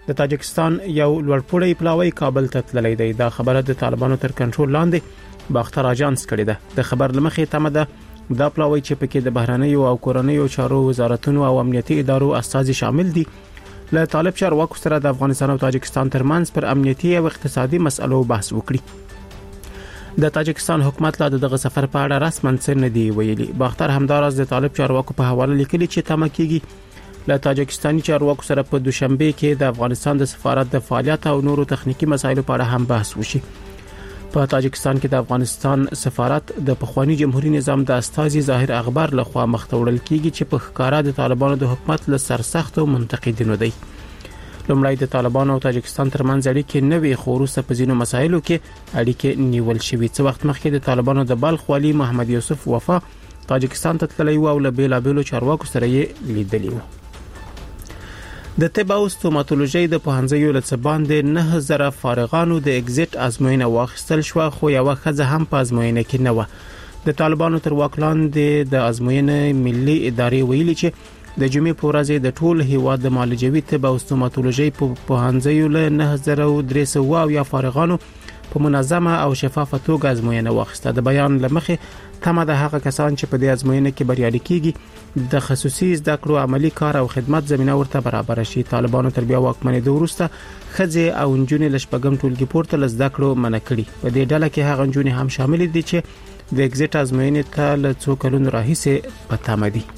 د تاجکستان یو لوړپوړی پلاوی کابل ته تللی دی. دا خبره د طالبانو تر کنټرول لاندې باختر اژانس کړې ده. د خبر لمخې تمه ده دا پلاوی چې پکې د بهرنیو او کورنیو چارو وزارتونو او امنیتي ادارو استازي شامل دي له طالب چارواکو سره د افغانستان او تاجکستان ترمنځ پر امنیتي او اقتصادي مسلو بحث وکړي. د تاجکستان حکومت لا دغه سفر په اړه رسماً څه نه دی ویلي. باختر همدارس د طالب چارواکو په حواله لیکلي چې تمه کیږي له تاجکستاني چارواکو سره په دوشنبه کې د افغانستان د سفارت د فعالیت او نورو تخنیکی مسایلو په اړه هم بحث وشي. په تاجکستان کې د افغانستان سفارت د پخوانی جمهوریت نظام د استازي ظاهر اخبار لخوا مختوړل کیږي چې په ښکارا د طالبانو د حکومت له سرسختو منتقدینو دی. لومړی د طالبانو او تاجکستان ترمنځ اړیکې نوې خو په ځینو مسایلو کې اړیکې نیول شوې. څه وخت مخکې د طالبانو د بلخ والی محمد یوسف وفا تاجکستان ته تللی و او له بیلابیلو چارواکو سره یې لیدلی و. د طب او ستوماتولوژي د پوهنځیو له څخه باندې 9000 فارغانو د ایگزیټ ازموینه واخیستل شو، خو یو ښځه هم په ازموینه کې نه و. د طالبانو تر واک لاندې د ازموینې ملي ادارې ویلي چې د جمعې په ورځ د ټول هیواد د معالجوي طب او ستوماتولوژي په پوهنځیو له 9300 فارغانو په منظمه او شفافه توګه ازموینه واخیسته. د بیان لمخې تمه د هغه کسان چې په دې ازموینه کې بریالي کیږي د خصوصي زده کړو عملی کار او خدمات زمينه ورته برابر شي. طالبانو تر بیا واکمنۍ وروسته خځې او نجونې لشپګم ټولګي پورته لزده کړو منع کړي. په دې ډله کې هغه نجونې هم شامل دي چې د ایگزیټ ازموینې ته له څو کلونو راهیسې پاتامه دي.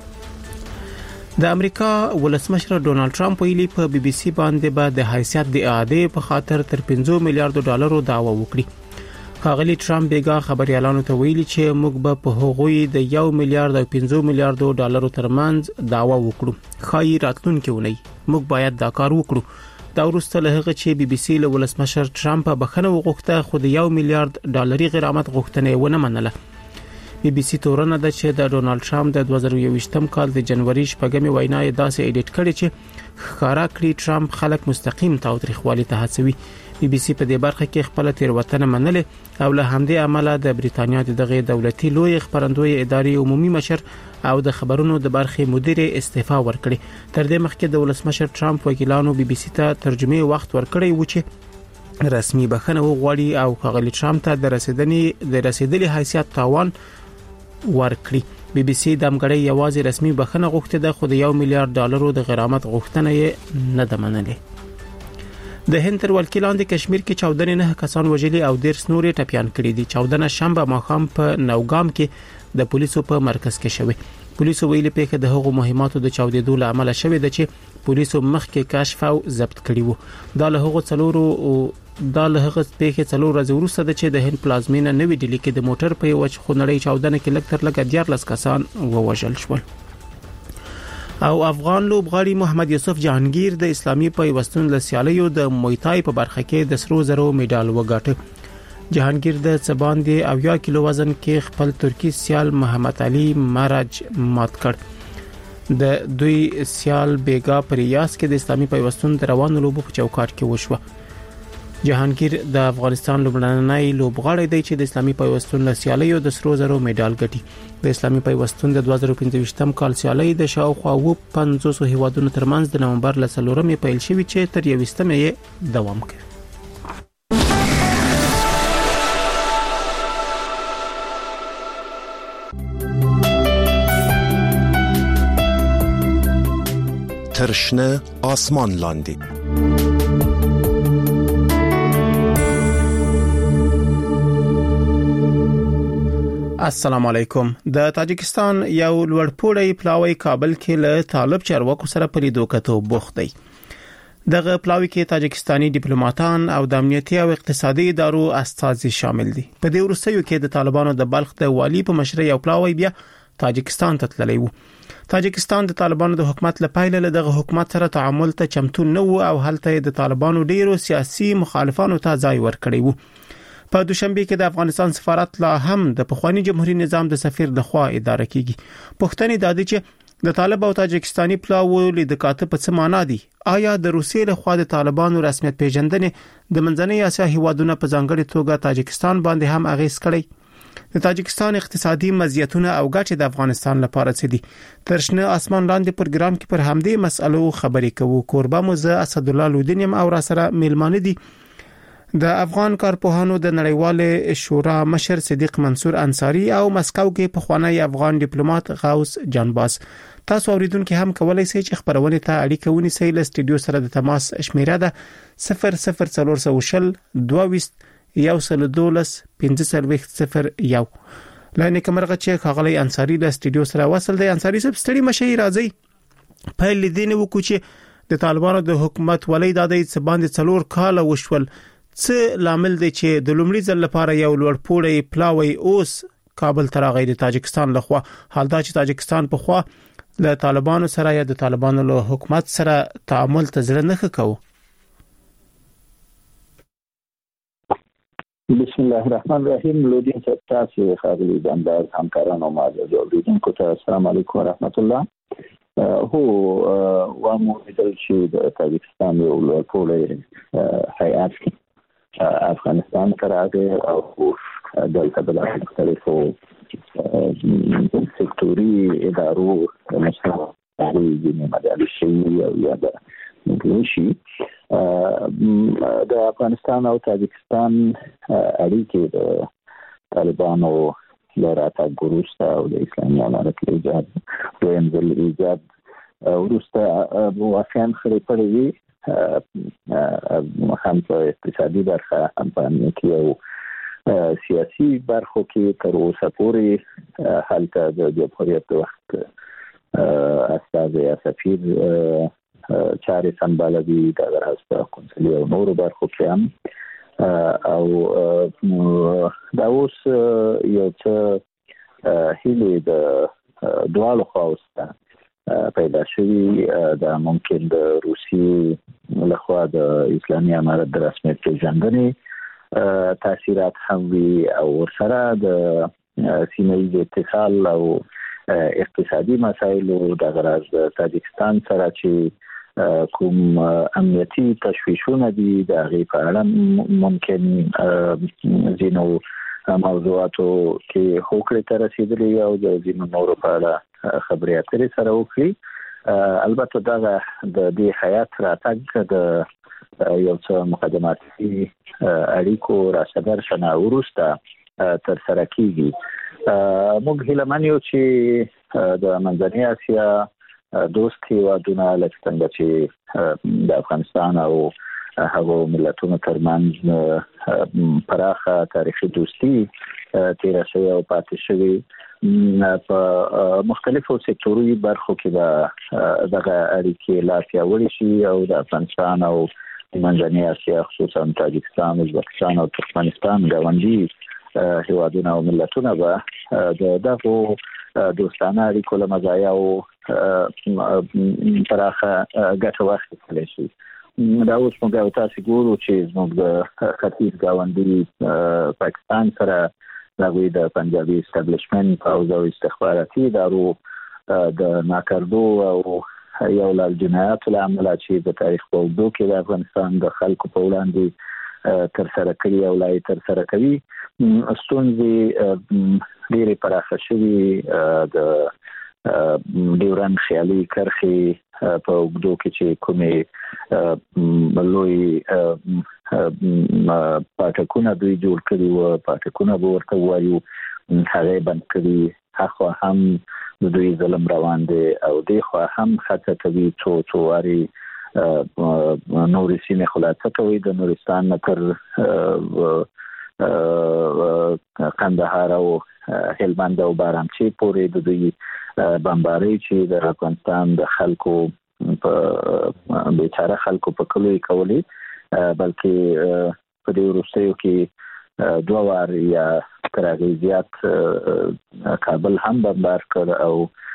د امریکا ولسمشر ډونالد ټرمپ ویلي په بي بي سي باندې به د حیثیت د اعاده په خاطر تر 50 میلیارډ ډالرو دعوه وکړي. ښاغلي ټرمپ بیګا خبريالانو ته ویلي چې موږ به په هغوی د 1 میلیارډ او 50 میلیارډ ډالرو ترمنځ دعوه وکړو. خای راتلونکي ونی موږ باید دا کار وکړو. دا وروسته له هغه چې بي بي سي له ولسمشر ټرمپ بخښنه وغوښته خو د 1 میلیارډ ډالري غرامت غوښتنه ونه منله. بي بي سي تورنه ده چې د ډونالد ټرمپ د 2021 کال د جنوري شپږمې وینا یې داسې ایډیټ کړي چې ښکارا کړی ټرمپ خلک مستقیم تاوتریخوالي ته هڅوي. بي بي سي په دې برخه کې خپل تیروتنه منلې او له همدې عمله د بریتانیا دغه دولتي لوی خبرندوی ادارې عمومي مشر او د خبرونو د برخې مدیر استعفا ورکړي. تر دې مخکې د ولسمشر ټرمپ وکیلانو بي بي سي ته ترجمه وخت ورکړی و چې رسمي بخښنه وغواړي او ښاغلي ټرمپ ته د رسیدلي حیثیت تاوان ورکړي. بي بي سي د امګړې یوازې رسمي بخښنه غوښته ده خو د 1 میلیارډ ډالرو د غرامت غوښتنه یې نه ده منلې. د هند تر ولکې لاندې کشمیر کې 14 نه کسان وژلي او 10 نورې ټپيان کړي دي. 14 شنبه ماښام په نوګام کې د پولیسو په مرکز کې شوی. پولیسو ویلي پیښه د هغو مهماتو د چاودېدو له عمله شوې ده چې پولیسو مخکې کشف او ضبط کړي وو. دا له هغه پیښې څلور ورځې وروسته د چې د هند پلازمینه نوې ډیلی کې د موټر په یو خونړۍ چاودنه کې لږ تر لږه 14 کسان ووژل شول. او افغان لوبغاړي محمد یوسف جهانگیر د اسلامي پیوستون له سیالیو د مویتای په برخه کې د سرو زرو میډال وګاټه. جهانگیر د څباندې 70 کیلو وزن کې خپل ترکی سیال محمد علي مرج مات کړ. د دوی سیال بیګا پر ریاض کې د اسلامي پیوستون د روانو لوبو په چوکاټ کې وشوه. جهانگیر د افغانستان لوبډانۍ لوبغاړی دی چې د اسلامي پیوستون له سیالیو د سرو زرو میډال ګټي. د اسلامي پیوستون د 2015 کال سیالي د شاوخوا 500 هیوادونو ترمنځ د نومبر ل 4 پیل شوی چې تر 20 مې دوام کوي. ترشنه آسمان لاندی السلام علیکم. د تاجکستان یو لوړپوړی پلاوی کابل کې له طالب چارواکو سره په لیدو کتو بوخت دی. دغه پلاوی کې تاجکستاني ډیپلوماټان او د امنیتي او اقتصادي ادارو استازي شامل دي. په دې وروستیو کې د طالبانو د بلخ د والی په مشرۍ یو پلاوی بیا تاجکستان ته تللی وو. تاجکستان د طالبانو د حکومت لپاره له دغه حکومت سره تعامل ته چمتو نه وو او هلته د طالبانو ډیرو سیاسي مخالفانو ته ځای ورکړی وو. په دوشنبه کې د افغانستان سفارت لا هم د پخوانی جمهوریت نظام د سفیر د خوا اداره کیږي. پښتني د دې چې د طالب او تاجکستاني پلاو لید کاته په څه معنا دي؟ آیا د روسیې له خوا د طالبانو رسمیت پیژندنې د منځنۍ اسیا هیوادونو په ځانګړي توګه تاجکستان باندې هم اغیز کړی؟ د تاجکستان اقتصادي مزیتونه او ګټې د افغانستان لپاره څه دي؟ تر شنه اسمان لاندې پروګرام کې پر همدې مسألو خبرې کوو. کوربه مو زه اسد الله لودینیم او را سره میلمانه دي د افغان کارپوهانو د نړیوال شورا مشر صدیق منصور انصاری او مسکو کې پخوانی افغان ډیپلوماټ غوث جانباز. تاسو اوریدونکو هم کولای شئ چې خبرونه ته اړیکه ونیسئ. له سټډیو سره د تماس شمیره ده 00420 22 112 1501. لاینه کمرغه چې خغلی انصاری له سټډیو سره وصل دی. انصاری صاحب ستړي مشي راځي په لیدنه وکړو چې د طالبانو د حکومت ولې د دې باندې 4 کال وشول. څه لامل دی چې د لومړي ځل لپاره یو لوړپوړی پلاوی اوس کابل ته راغی د تاجکستان لخوا؟ حال دا چې تاجکستان په خوا له طالبانو سره یا د طالبانو له حکومت سره تعامل ته ځل نه کوي. بسم الله الرحمن الرحیم. لودین تاسو خاغلی بندر همکارانو ما د اوریدونکو ته السلام علیکم ورحمت الله. هو وموږ چې د تاجکستان یو لوړپوړی هیئت افغانستان ته راغی او دلته د مختلفو سکتوري ادارو مشاورین د مدارسي او یا د انګلیسي د افغانستان او تاجکستان اړیکې د طالبانو لراتګ وروسته او د اسلامي امارت ایجاد دویم ځل ایجاد وروسته واقعا خړې پړې وي هم په اقتصادي برخه هم په امنیتي او سیاسي برخو کې تر اوسه پورې هلته د جمهوریت د وخت استازي یا سفیر چارې سمبالوي د راز په قونسلي او نورو برخو کې هم او دا اوس یو څه هیله د دوالو خواوسته پیدا شوی دا ممکن د روسي لخوا د اسلامي امارت د رسمیت پیژندنې تاثیرات هم وي او سره د سیمه‌ایز اتصال او اقتصادي مسایلو د غرض د تاجکستان سره چې کوم امنیتي تشویشونه دي د غي په اړه ممکن زینو موضوعاتو کې هوکړه تر رسیدلې او د زینو نورو په اړه خبرې اترې سره وکړي. البته دا د دې حیات راتګ د یو څه مقدماتي اړیکو راڅرګند شنه وروسته تر سره کیږي. موږ هیله منو چې د منځنۍ اسیا دوست هیوادونه لکه څنګه چې د افغانستان او هغه ملتونو ترمنځ پراخه تاریخي دوستي تیر شوی او پاتې شوی په مختلفو سکتوري برخو کې دغه اړیکې لا پیاوړې شي او د افغانستان او منځنۍ اسیا خصوصا تاجکستان، ازبکستان او ترکمنستان ګاونډي هیوادونه او ملتونه به دغه دوستانه اړیکو له مزایاو پراخه ګټه واخیستلی شي. دا اوس موږ تاسو ګورو چې زموږ د ختیځ ګاونډي پاکستان سره دغه د پنجابي اسټابلیشمنت او د استخباراتي ادارو د ناکردو او یو لړ جنایات له امله چې د تاریخ په اوږدو کې د افغانستان د خلکو په وړاندې تر سره کړي او لا تر سره کوي ستونزې ډېرې پراخه شوي د ډیورند خیالي کرښې په اوږدو کې چې کومې لوی پاټکونه دوی جوړ کړي وو، پاټکونه به ورته وایو، هغه بند کړي، هغه هم د دوی ظلم روان دي او دی خو هم خطه کوي څو واري نورې سیمې خلاصه کوي د نورستان نه تر قندهار او هلمند او بارامچی پورې د دوی بمباري چې د افغانستان د خلکو په بیچاره خلکو په کلوې کولې بلکې په دې وروستیو کې دوه وار یا تر هغې زیات کابل هم بمبار کړ او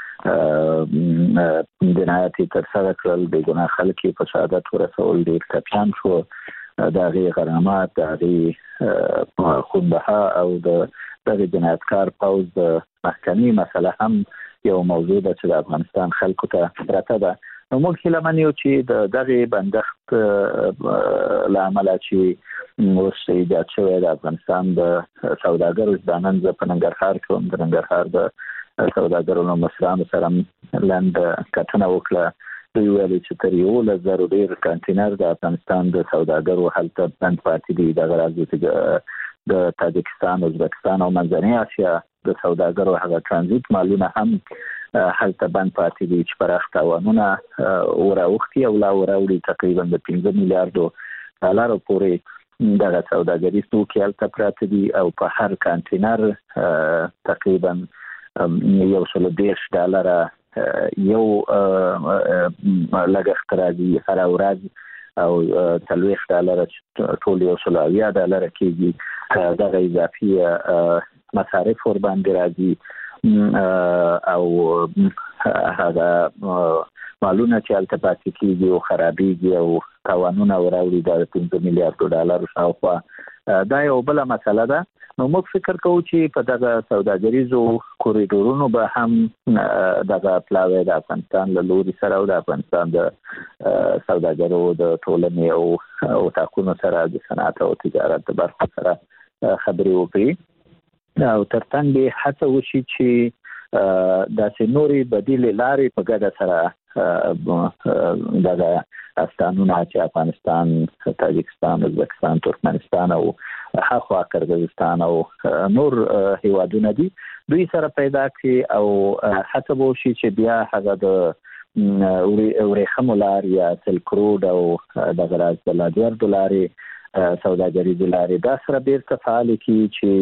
جنایات یې ترسره کړل، بې ګناه خلک یې په شهادت ورسول، ډېر ټپیان شو، د هغې غرامات، د هغې خونبها او د دغه جنایتکار پوځ د محکمې مسله هم یو موضوع ده چې د افغانستان خلکو ته پرته ده. نو موږ هیله منو چې د دغه بندښت لامل چې اوس ایجاد شوی د افغانستان د سوداګرو ځانن په ننګرهار کې د ننګرهار د سوداګرو مشرانو سره لاند کتنه وکړه دوی ویلي چې تر 1,000 ډیر کانټینر د افغانستان د سوداګرو هلته بند پاتې دي د غراض د تاجکستان، ازبکستان او منځنۍ اسیا د سوداګرو هغه ترانزیت مالونه هم هلته بند پاتې دي چې پراخ تاوانونه وراوختي او لا وراوړي تقریبا د 15 میلیارډ ډالر پورې د سوداګریز توکي هلته پراته دي او په هر کانټینر تقریبا $110 یو لګښت راځي هر ورځ او $30 ټول $120 کېږي دغه اضافي مصارف ور باندې راځي او هغه مالونه چې البته پاتې کېږي او خرابېږي او تاوانونه وراوړي د $15 میلیارډ شاوخوا دا یو بل مسله ده. نو موږ فکر کوو چې په دغه سوداګریزو کوریډورونو به هم دغه پلاوی د افغانستان له لوري سره او د افغانستان د سوداګرو د ټولنې او تاکونو سره د صنعت او تجارت د برخو سره خبرې وکړي او ترڅنګ به هڅه وشي چې د نوري بدیل لارې په ګډه سره دغه افغانستان چې افغانستان، تاجکستان، ازبکستان، ترکمنستان او هاخوا قرغیزستان او نور هیوادونه دي دوی سره پیدا کړي او هڅه وشي چې بیا هغه د ورېخم لار یا سلک روډ او د غراض د $1 سوداګریز لارې دا سره بیرته فعال کی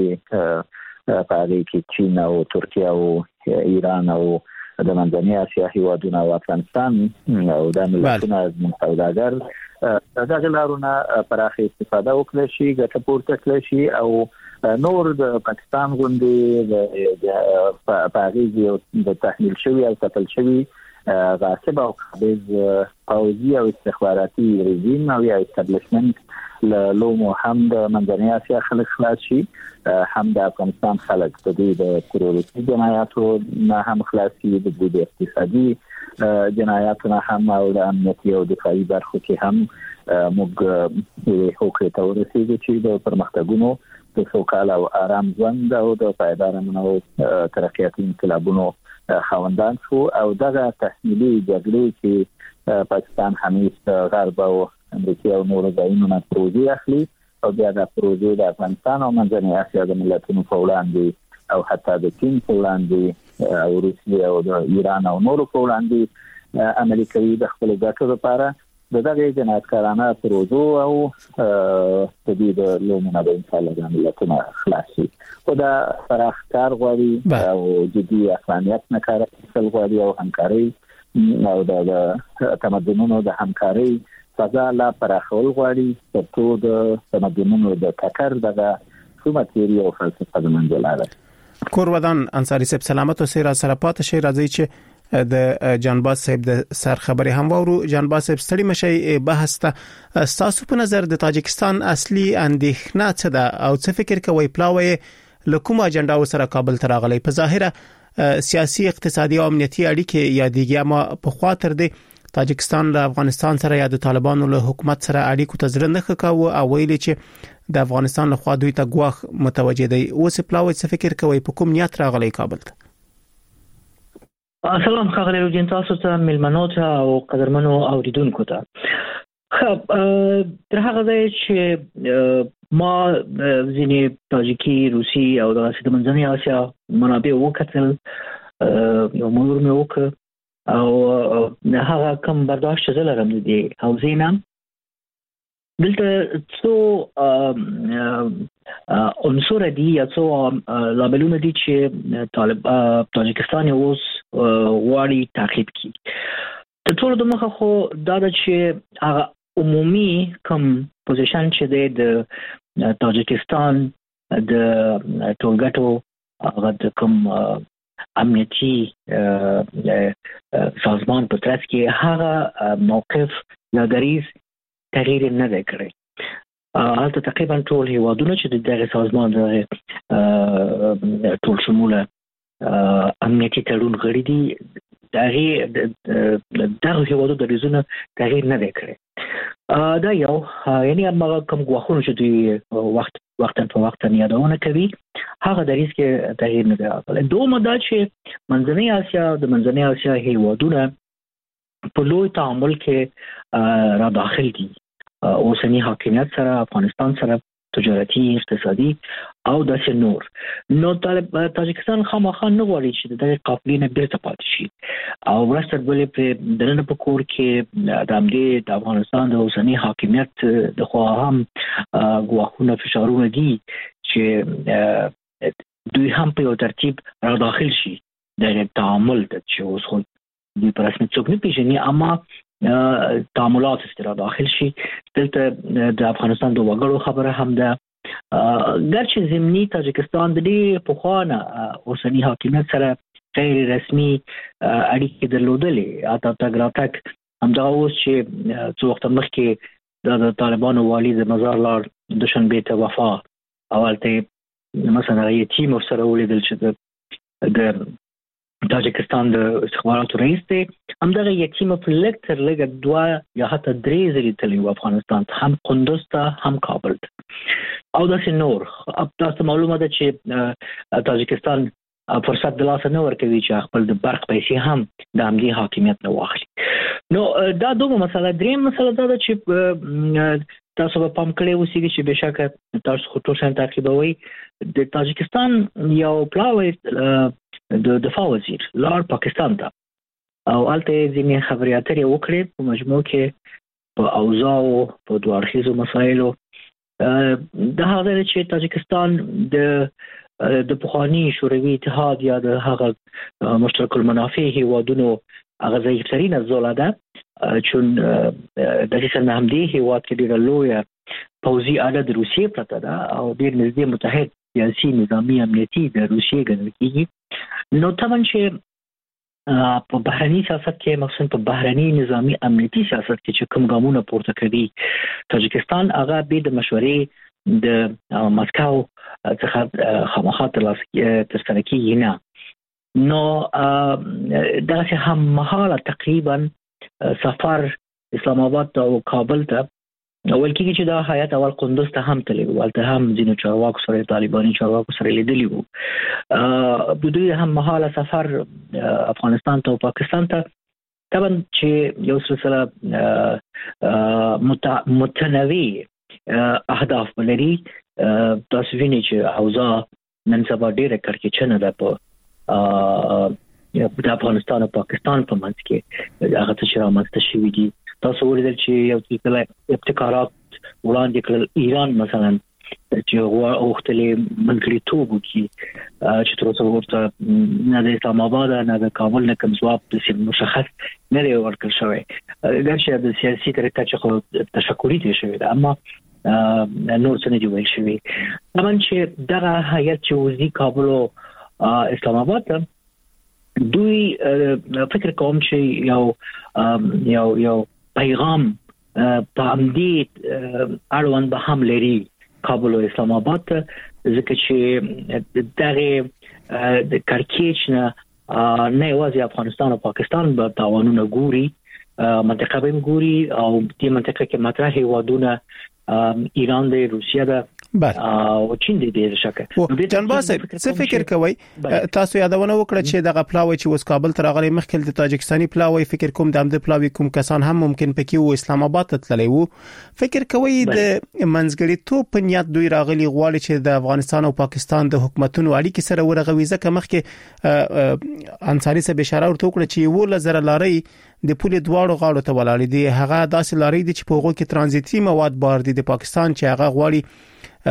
چې په هغه کې چین او ترکیه او ایران او د منځنۍ اسیا هیوادونه او افغانستان او د ملتونو سوداګر دغه لارونه پراخه استفاده وکړي شي ګټه پورته کړي شي او نور د پاکستان غونډې د پاریس د تحمیل شوی او تپل شوی غاصب او قابض پوځي او استخباراتي رژیم او یا استابلیشمنت لومو هم د منځنۍ اسیا خلک خلاص شي هم د افغانستان خلک د دې د تروریستي جنایاتو نه هم خلاص شي د دې اقتصادي جنایاتو نه هم او د امنیتي او دفاعي برخو کې هم موږ هوکړې ته ورسېږو چې د پرمختګونو د سوکاله او آرام ژوند او د پایدار امن او ترقیاتي انقلابونو خاوندان شو او دغه تحمیلي جګړې چې پاکستان همیشه غرب او امریکا او نور ځایونو نه پروژې اخلي او بیا د پروژې د افغانستان او منځنۍ اسیا د ملتونو په وړاندې او حتی د چین په وړاندې او روسیې او د ایران او نورو په وړاندې عملي کوي د خپل ګټو لپاره دغه جنایتکارانه پروژو او د دې د لومونه د انسان د ملتونو خلاصي او دا پراخ کار غواړي او جدي افغانیت نه کار اخیستل غواړي او همکاري او د تمدنونو د همکاري فضا لا پراخول غواړي ترڅو د تمدنونو د ټکر دغه کومه تیوري او فلسفه د منځلاره کورودان انصاری صاحب سلامت او سره پات شي راځي چې د جانباز صاحب د سر خبري هم وورو. جانباز صاحب ستړي مشي بحث ته تاسو په نظر د تاجکستان اصلي اندېښنه څه ده او څه فکر کوي پلاوی لکوم اجنډا سره کابل ته راغلي؟ په ظاهره سیاسي اقتصادي او امنیتي اړیکې یادېږي اما په خاطر د تاجکستان له افغانستان سره یا د طالبانو له حکومت سره اړیکو ته ځل نه ښکاوه او ویلي چې د افغانستان له خوا دوی ته ګواښ متوجه دی. اوس پلاوی څه فکر کوي په کوم نیت راغلی کابل ته؟ سلام خغلی روجین تاسو ته ملمنو ته او قدرمنو اوریدونکو ته. تر هغه ځای چې ما ځینې تاجیکي، روسي او د منځنۍ اسیا منابع وکتل یو مرور مې وکړ او هغه کم برداشت چې زه لرم د دې حوزې نه دلته څو عنصر دي یا څو لابلونه دي چې تاجکستان اوس غواړي تعقیب کړي. د ټولو د مخه خو دا ده چې هغه عمومي کم پوزیشن چې د تاجکستان د ټولګټو هغه د کم امنیتي سازمان په ترڅ کې هغه موقف یا دریز تغییر نه دی کړی. هلته تقریبا ټول هیوادونه چې د دغه سازمان ټول شموله امنیتي تړون غړي دي دغه هیوادو د ریزونه تغییر نه وکړي. دا یو یعنی هغه کوم غواخونه چې دوی وخت په وخت یادونه کوي هغه د ریسک تغییر نه راغلی. دومره دا چې منځنۍ اسیا هیوادونه په لوی تعامل کې را داخل دي اوسنی حاکمیت سره، افغانستان سره، تجارتي، اقتصادي او داسې نور. نو تاجکستان خامخا نه غواړي چې دغه قافلې نه بیرته پاتې شي او ورسته بلې په دننه په کور کې د همدې د افغانستان د اوسنی حاکمیت د خوا هم غواخونه فشارونه دي چې دوی هم په یو ترتیب را داخل شي د تعامل د چې اوس خو د رسمي څوک نه پیژني اما تعاملات استرا داخل شي. دلته د افغانستان د وګړو خبره هم ده ګرچې ضمني تاجکستان د دې په خوانه اوسنی حاکمیت سره غیر رسمي اړیکې درلودلې اته تګراتک همدا اوس چې څو وخت مخکې د طالبانو والي د مزار لار دوشنبه ته وفا اولته مثلا یې ټیم سره ولیدل چې د تاجکستان د استخباراتو رئیس دی همدغه یتیم په لکتر لګ 2 یا حتی 3 ځلې تللی افغانستان هم قندوز ته هم کابل ته او داسې نور. تاسو معلومه ده چې تاجکستان فرصت د لاس نه ورکوي چې خپل د برق پیسې هم د همدې حاکمیت نه واخلي. نو دا دوه مسله. دریم مسله دا ده چې تاسو په پام کړئ اوسېږي چې بشکه تاسو خو ټول شان تعقیبوي د تاجکستان یو پلاوی د دفاع وزیر لار پاکستان ته او الته ځینې خبرې اترې وکړې په مجموع کې په اوضاع په دوه اړخیزو مسایلو د هغه چې تاجکستان د پخوانی شوروي اتحاد یا د هغه مشترک المنافع هیوادونو هغه ضعیفترین ځوله ده چون د هیڅ نه هم دی هیواد کې ډېر لوی پوځي اله د روسیې پرته ده او ډېر نږدې متحد سیاسي نظامی امنیتي د روسیې ګڼل کېږي. نو طبعا چې په بهرني سیاست کې مخصوصا په بهرني نظامی امنیتي سیاست کې چې کوم ګامونه پورته کوي تاجکستان هغه به د مشورې د مسکو څخه خامخا ترسره کېږي نه. نو داسې هم مهاله تقریبا سفر اسلام آباد او کابل ته اول کې چې دا حیات اول قندوز ته هم تللی ولته هم ځینو چارواکو سره طالباني چارواکو سره لیدلی وو. د دوی هم مهاله سفر افغانستان ته او پاکستان ته طبعا چې یو سلسله متنوع اهداف لري. تاسو وینئ چې اوضاع نن سبا ډېره کړکېچنه ده په د افغانستان او پاکستان په منځ کې هغه څه رامنځته شوي دي. تاسو ولیدل چې یو څه ابتکارات وړاندې کړل ایران مثلا چې غوښتلې منځګړیتوب وکړي چې تر اوسه ورته نه د اسلام آباد نه د کابل نه کوم ځواب د مشخص نه دی ورکړل شوی ګرچې د سیاسي طریقه چې خو تشکري دي شوی ده اما نور څه نه دی ویل شوی. طبعا چې دغه هیئت چې وزي کابل او اسلام آباد ته دوی فکر کوم چې یو پیغام په همدې اړوند به هم لري کابل او اسلام آباد ته ځکه چې دغه د کړکېچ نه یوازې افغانستان او پاکستان به تاوانونه ګوري منطقه به ګوري او دې منطقه کې مطرح هیوادونه ایران دی روسیه ده او چین دی ډیر شکه. جنباس څه فکر کوي تاسو یادونه وکړه چې دغه پلاوی چې وس کابل تر غلي مخکې د تاجکستاني پلاوی فکر کوم د امده پلاوی کوم کسان هم ممکن پکې و اسلام آباد ته تللی وو فکر کوي د منځګړیتوب په نیت دوی راغلي غواړي چې د افغانستان او پاکستان د حکومتونو اړیکې سره ورغوي ځکه مخکې انصاری سره اشاره ورته وکړه چې یو لزر لاري د پولې دواړو غاړو ته ولاړ دي هغه داسې لاري دي چې په هغه کې ترانزیتي مواد بار دي د پاکستان چې هغه غواړي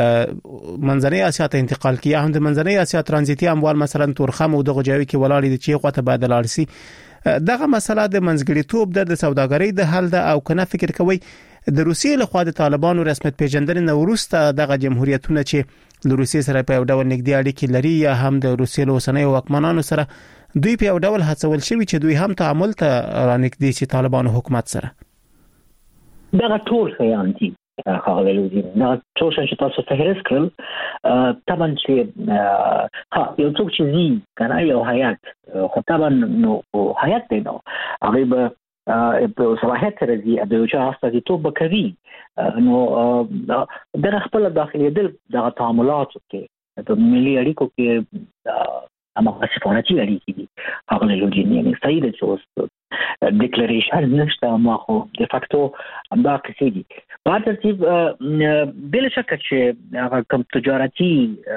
منځنۍ اسیا ته انتقال کیه هم د منځنۍ اسیا ترانزیتي اموال مثلا تورخم او دغه جاوی کې ولاړ دي چې غوته بدل ارسي دغه مسله د منځګړیتوب د سوداګرۍ د حل ده او کنه فکر کوي د روسیې له خوا د طالبانو رسمیت پیژندنې نه وروسته دغه جمهوریتونه چې د روسیې سره په یو ډول نږدې اړیکې لري یا هم د روسیې له اوسنۍ حکمرانانو سره دوی په یو ډول هڅول شوی چې دوی هم تعامل ته رانږدې شي طالبانو حکومت سره. دغه ټول خیان دي هغه لودي نه څو چې تاسو فهرست کړل طبعا چې یو څوک چې زی کنه یو حیات خو طبعا نو حیات دی نو هغه به په صلاحیت راځي د یو چا استازیتوب کوي نو د خپل داخلي دل د تعاملات کې د ملي اړیکو کې اما سفارتي اړیکې دي هغه لودي نه صحیح ده چې ډیکلیریشن نشته ما خو د فاکتو دا کسي دي په ترتیب بل شک چې هغه کوم تجارتي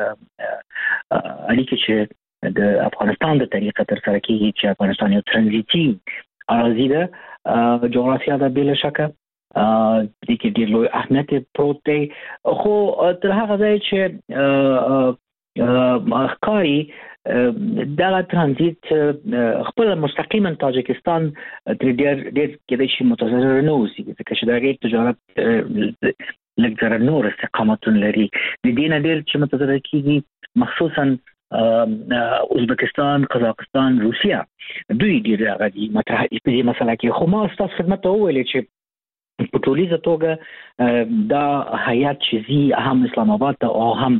اړیکې چې د افغانستان د طریقه تر سره کیږي چې افغانستان یو ترانزیتي اراضي ده جغرافیا ده بل شک د کې ډېر لوی اهمیت پروت دی خو تر هغه ځای چې ښکاري دا ترانزیت خپل مستقیما تاجکستان تر ډېر کېدای شي متضرر نه اوسي ځکه چې دا غیر تجارت لږ نور استقامتون لري د دې نه ډېر چې متضرر کیږي مخصوصا ازبکستان قزاقستان روسیا دوی ډېر غدي مطرح دې مسله کې خو ما تاسو خدمت ته وویل چې په ټولیزه توګه دا هیات چې زی هم اسلام آباد ته او هم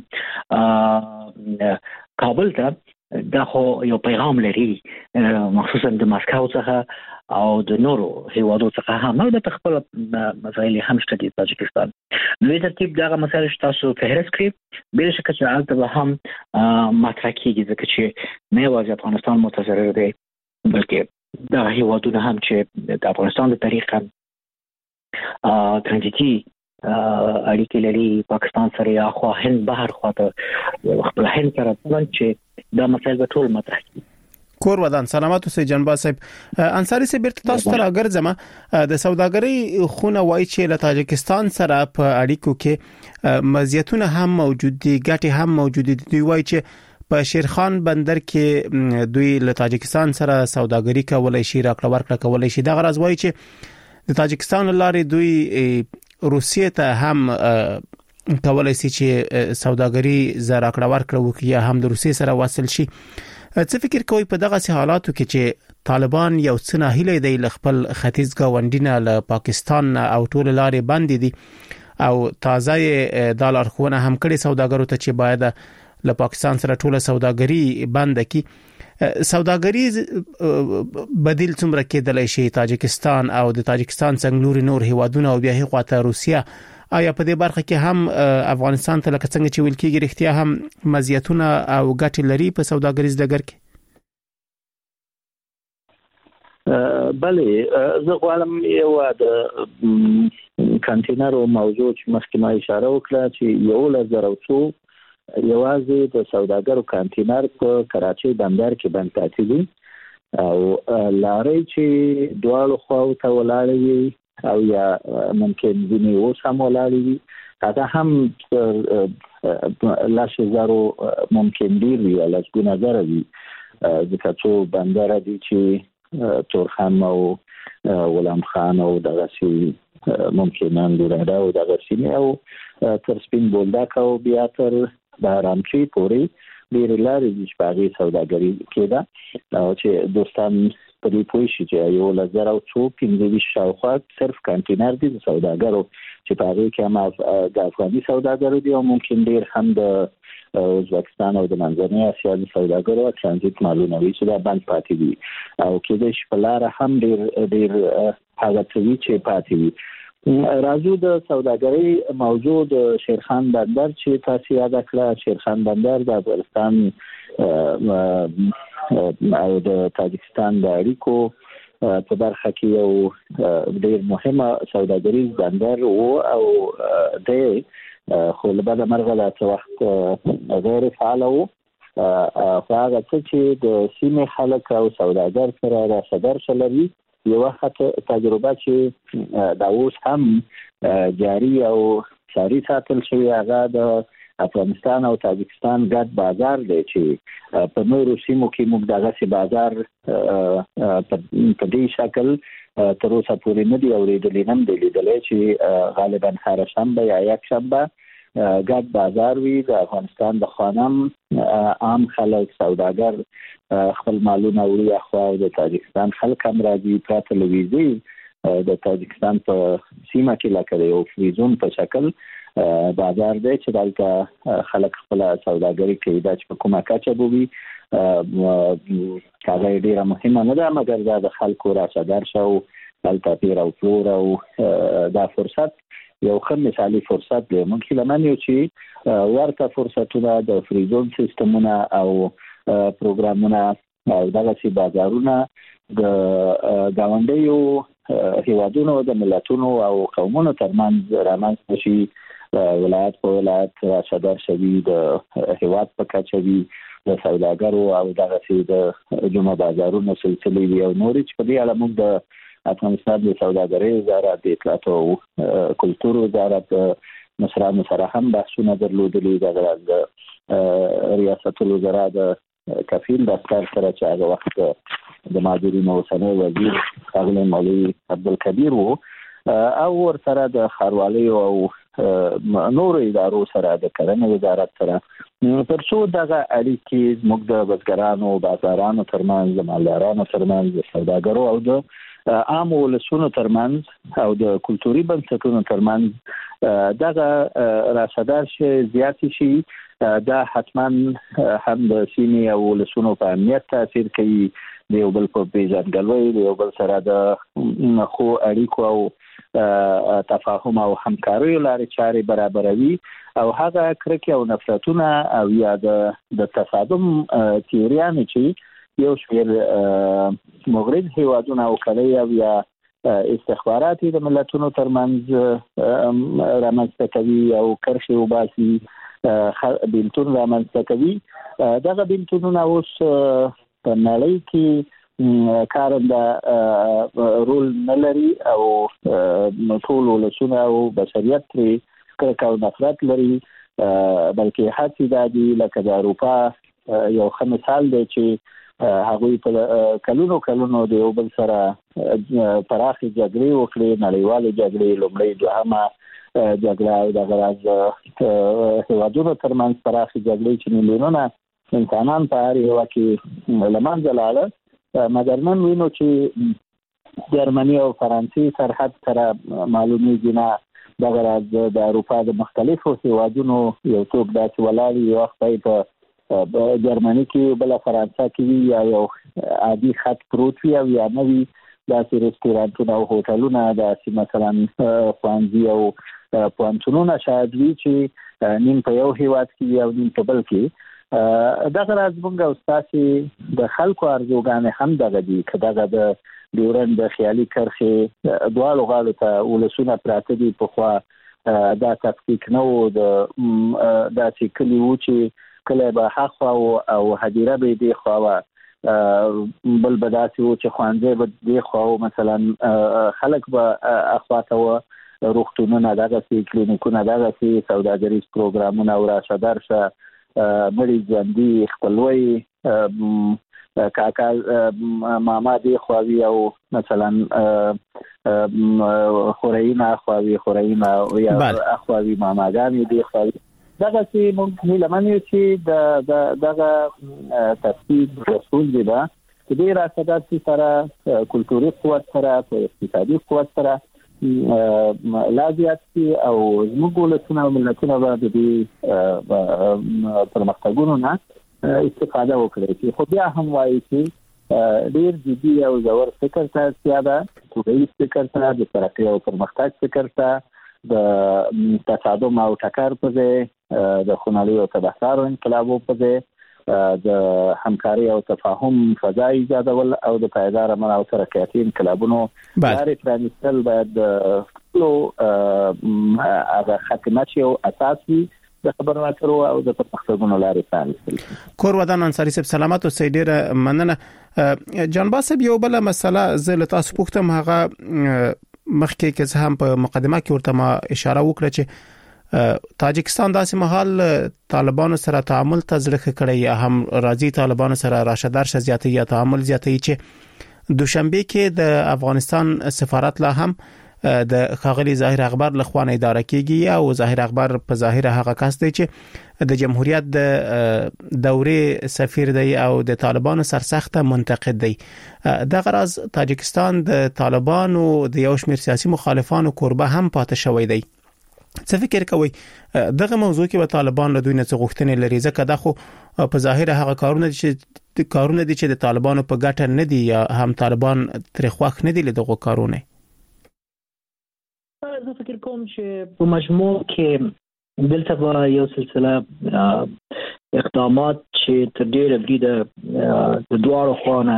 کابل ته دا خو یو پیغام لري مخصوصا د ماسکو څخه او د نورو هیوادو څخه هم البته خپل مسایل هم شته د تاجکستان نو د ترتیب دا مسایل چې تاسو فهرست کړئ بل شک چې البته هم مطرح کیږي ځکه چې نه یوازې افغانستان متضرر دی بلکې دا هیوادونه هم چې د افغانستان د طریقه ترانزیتي اړیکې لري پاکستان سره یا خو هند بهر خواته خپل هند سره چې دا مسایل به ټول مطرح کیږي کور ودان سلامات اوسئ جنبا صاحب انصاری صاحب تاسو ته راګرځم د سوداګرۍ خونه وایي چې له تاجکستان سره په اړیکو کې مزیتونه هم موجود دي ګټې هم موجود دي دوی وایي چې په شیرخان بندر کې دوی له تاجکستان سره سوداګري کولای شي راکړه ورکړه کولای شي دا غرض وایي چې د تاجکستان لارې دوی روسیې ته هم کولای شي چې سوداګري زراکړه ورکړه وکړي یا هم د روسیې سره وصل شي څه فکر کوي په دغه حالاتو کې چې طالبان یو څه ناهیلي دی ل خپل ختیځ گاونډینه له پاکستان او ټول لارې بندې دي او تازه ډالر خونه هم کړي سوداګرو ته چې باید له پاکستان سره ټول سوداګري بند کړي سوداګري بدیل څومره کېدلای شي تاجکستان او د تاجکستان څنګه نور هیوادونه او بیا هغه روسیا آیا په دې برخه کې هم افغانستان ته لکه څنګه چې ویل کېږي رښتیا هم مزیتونه او ګټې لري په سوداګریز ډګر کې بله زه غواړم یو د کانټینر موضوع چې مخکې ما اشاره وکړه چې یو لزرڅو یوازې د سوداګرو کانټینر په کراچۍ بندر کې بند پاتې دي او لارې چې دواړو خواو ته ولاړې وي او یا ممکن ځینې اوس هم ولاړې وي هغه هم لاشه زرو ممکن ډېر وي لسګونه زره وي ځکه څو بندر دي چې تورخم او غلام خان او دغسې ممکن اندوراده او دغسې او تر سپین بولدک او بیا تر بهرامچی پورې ډېرې لارې دي چې په هغې سوداګري کېده او چې دوستان په دې پوه شي چې یو له 1520 شاوخوا صرف کانټینر دي د سوداګرو چې په هغې کې هم د افغاني سوداګرو دي او ممکن ډېر هم د ازبکستان او د منځنۍ اسیا د سوداګرو ترانزیت مالونه وي چې دا بند پاتې دي او کېدای شي په لاره هم ډېر هغه څه وي چې پاتې وي راځو د سوداګرۍ موضوع د شیرخان بندر چې تاسو یاد کړه شیرخان بندر د افغانستان او د تاجکستان د اړیکو په برخه کې یو ډېر مهمه سوداګریز بندر او د خو له بعد مرغه لا څه وخت غیر فعال وو هغه چې د سیمې خلک او سوداګر سره راصدر شلري یو وخت تجربه چې دا اوس هم جاری او ساري ساتل شوی هغه د افغانستان او تاجکستان ګډ بازار دی چې په نورو سیمو کې موږ دغه بازار په دې شکل تر اوسه پورې نه دی اورېدلی هم دی لیدلی چې غالبا هر شنبه یا یک شنبه ګډ بازار وي د افغانستان د خانم عام خلک سوداګر خپل مالونه وړي اخوا او د تاجکستان خلک هم راځي پرته له ویزې د تاجکستان په سیمه کې لکه یو فریزون په شکل بازار دی چې دلته خلک خپل سوداګري کوي دا چې په کومه کچه بوي هغه ډیره مهمه نه ده مګر دا د خلکو راشه شو دلته پیر او فلور او دا فرصت یو ښه مثالي فرصت دی مونږ لمن یو چې ورته فرصتونه د فریزون سیستمونه او پروګرامونه او دغه سي بازارونه د گاونډیو هیوادونو د ملتونو او قومونو ترمنځ رامنځته شي ولایت په ولایت راشه شوي د هیواد په کچه وي د سوداګرو او دغه سي د جمعه بازارونو سلسله وي او نورې چې په دې اړه موږ د افغانستان د سوداګرۍ وزارت د اطلاعات او کلتور وزارت مشرانو سره هم بحثونه درلودلي د ریاست الوزرا د کفیل دفتر سره چې هغه وخت د ماجورین اوسنی وزیر ښاغلی مولوي عبدالکبیر وو او ورسره د ښاروالۍ او نورو ادارو سره د کرنې وزارت سره تر څو دغه اړیکې زموږ د بزګرانو بازارانو ترمنځ د مالدارانو ترمنځ د سوداګرو او د عام ولسونو ترمنځ او د کلتوري بنسټونو ترمنځ دغه راسدار شي زیات شي دا حتما هم د سیمې او ولسونو په امنیت تاثیر کوي د یو بل په پیژندګلوي د یو بل سره د خو اړیکو او تفاهم او همکارۍ لارې چارې برابروي او هغه کرکې او نفرتونه او یا د تصادم تیوریانې چې یو شمېر مغرض هیوادونه او کلی او یا استخباراتي د ملتونو ترمنځ رامنځته کوي او کرښې وباسي بیلتون رامنځته کوي دغه بیلتونونه اوس په نړۍ کې کارنده رول نه لري او ټول ولسونه او بشریت پرې کرکه او نفرت لري بلکې هڅې دا دي لکه د اروپا یو ښه مثال دی چې هغوی په کلونو د یو بل سره پراخې جګړې وکړې نړیوالې جګړې لومړی دوهمه جګړه او دغه راز هیوادونو ترمنځ پراخې جګړې چې میلیونونه انسانان په هر یوه کې له منځه لاړه مګر نن وینو چې جرمني او فرانسې سرحد سره معلومیږي نه دغه راز د اروپا د مختلفو هیوادونو یو څوک داسې ولاړ یو وخت په جرمني کې بل فرانسه کې وي یا یو عادي خط پروت وي او یا نوي داسې رستورانټونه او هوټلونه داسې مثلا خوانځي او پوهنتونونه شاید وي چې نیم په یو هیواد کې او نیم په بل کې دغه راز موږ او ستاسې د خلکو ارزوګانې هم دغه دي که دغه د ډیورنډ د خیالي کرښې دواړو غاړو ته ولسونه پراته دي پخوا دا تفکیک نه و داسې کلي و چې کله به هخوا او هدیره به دی خوا بل به داسې و چې خوانځی به دی خوا مثلا خلک به اخواته و روغتونونه دغسې کلینیکونه دغسې سوداګریز پروګرامونه او راشه درشه مړي ژوندي خپلوۍ کاکا ماما دی خواوي او مثلا خورایینه اخواوي خورایینه یا اخواوي ماماګانې دی خواوي دغه چې موږ لمنو چې دغه تفصیل رسول دی دا چې د راستدات سره کلتوري قوت سره اقتصادي قوت سره لا زیات او زموږ ولسونه او ملتونه به د پرمختګونو نه استفاده وکړي چې خو بیا هم وایي چې ډیر جدي او ژور فکر ته اړتیا ده ټولنیز فکر ته د ترقۍ او پرمختګ فکر ته د تصادم او ټکر په ځای د خونړیو او تبهکارو انقلابو په ځای د همکاري او تفاهم فضا ایجادول او د پایدار امن او ترقیاتي انقلابونو لارې پرانیستل باید هغه ختمه شي او اساس وي د خبرو اترو او د پرمختګونو لارې پرانیستل. کور ودان انصاری صاحب سلامت او سیدیر مننه. جانباز صاحب یو بل مسله زه له تاسو پوښتم هغه مخکې کې هم په مقدمه کې ورته ما اشاره وکړه چې تاجکستان داسې مهال طالبانو سره تعامل تزریق کړی هم راځي طالبانو سره راشه درشه زیاتې یا تعامل زیاتې چې دوشنبه کې د افغانستان سفارت لا هم د ښاغلي ظاهر اخبار لخوا نه اداره کیږي او ظاهر اخبار په ظاهر هغه کس دی چې د جمهوریت د دورې سفیر دی او د طالبانو سرسخته منتقد دی. د غرض تاجکستان د طالبانو د یو شمېر سیاسي مخالفانو کوربه هم پاتې شوی دی. څه فکر کوي دغه موضوع کې به طالبان له دوی نه څه غوښتنې لري؟ ځکه دا خو په ظاهر هغه کارونه دي چې د طالبانو په ګټه نه دي یا هم طالبان ترې خوښ نه دي له دغه کارونه. زه فکر کوم چې په مجموع کې دلته به یو سلسله اقدامات چې تر ډیره بریده د دواړو خواوو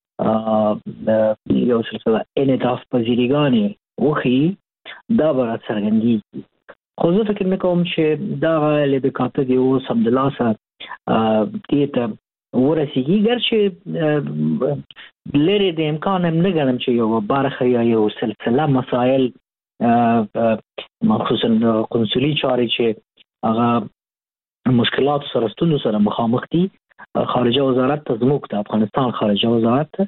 یو سلسله انعطاف پذیریګانې وښیي دا به راڅرګندېږي. خو زه فکر نه کوم چې دغه لبکاته دی اوس همدلاسه دې ته ورسېږي، ګرچې لرې د امکان هم نه ګڼم چې یو برخه یا یو سلسله مسایل خصوصا قنصلي چارې چې هغه مشکلات سره ستونزو سره مخامخ دي، خارجه وزارت ته زموږ د افغانستان خارجه وزارت ته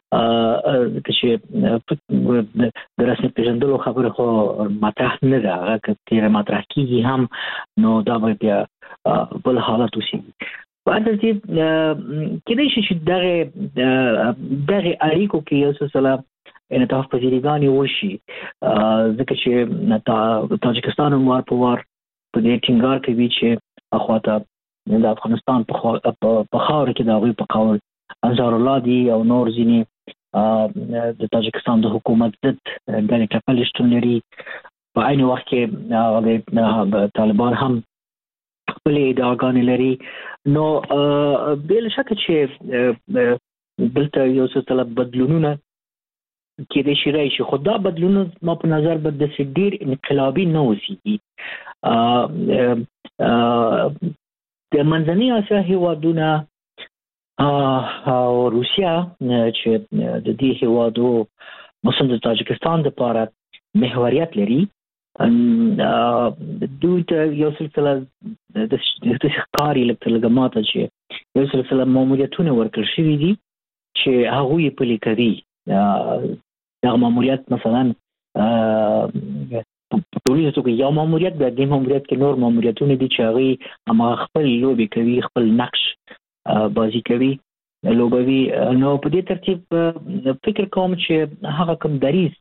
چې د رسمي پیژندلو خبره خو مطرح نه ده، هغه که تیره مطرح کیږي هم نو دا به بیا بل حالت وسیږي. په هر ترتیب کېدای شي چې دغه اړیکو کې یو سلسله انعطاف پذیریګانې وشي، ځکه چې تاجکستان هم وار په وار په دې ټینګار کوي چې اخواته د افغانستان په خاوره کې د هغوی په قول انصار الله دي او نور ځینې د تاجکستان د حکومت ضد ډلې ټپلې شتون لري. په عین وخت کې د طالبان هم خپلې ادعاګانې لري. نو بې شکه چې دلته یو سلسله بدلونونه کېدای شي راشي، خو دا بدلونونه ما په نظر به داسې ډېر انقلابي نه اوسېږي. د منځنۍ اسیا هېوادونه او روسیه چې د دې هېوادو مثلا د تاجکستان دپاره محوریت لري، دوی ته یو سلسله داسې ښکاري لږه ماته چې یو سلسله ماموریتونه ورکړل شوي دي چې هغوی یې پلي کوي. دغه ماموریت مثلا په ټولنیزه توګه یو ماموریت، بیا دې ماموریت کې نور ماموریتونه دي چې هغوی هماغه خپل لوبې کوي، خپل نقش بازی کوي، لوبوي. نو په دې ترتیب فکر کوم چې هغه کوم دریځ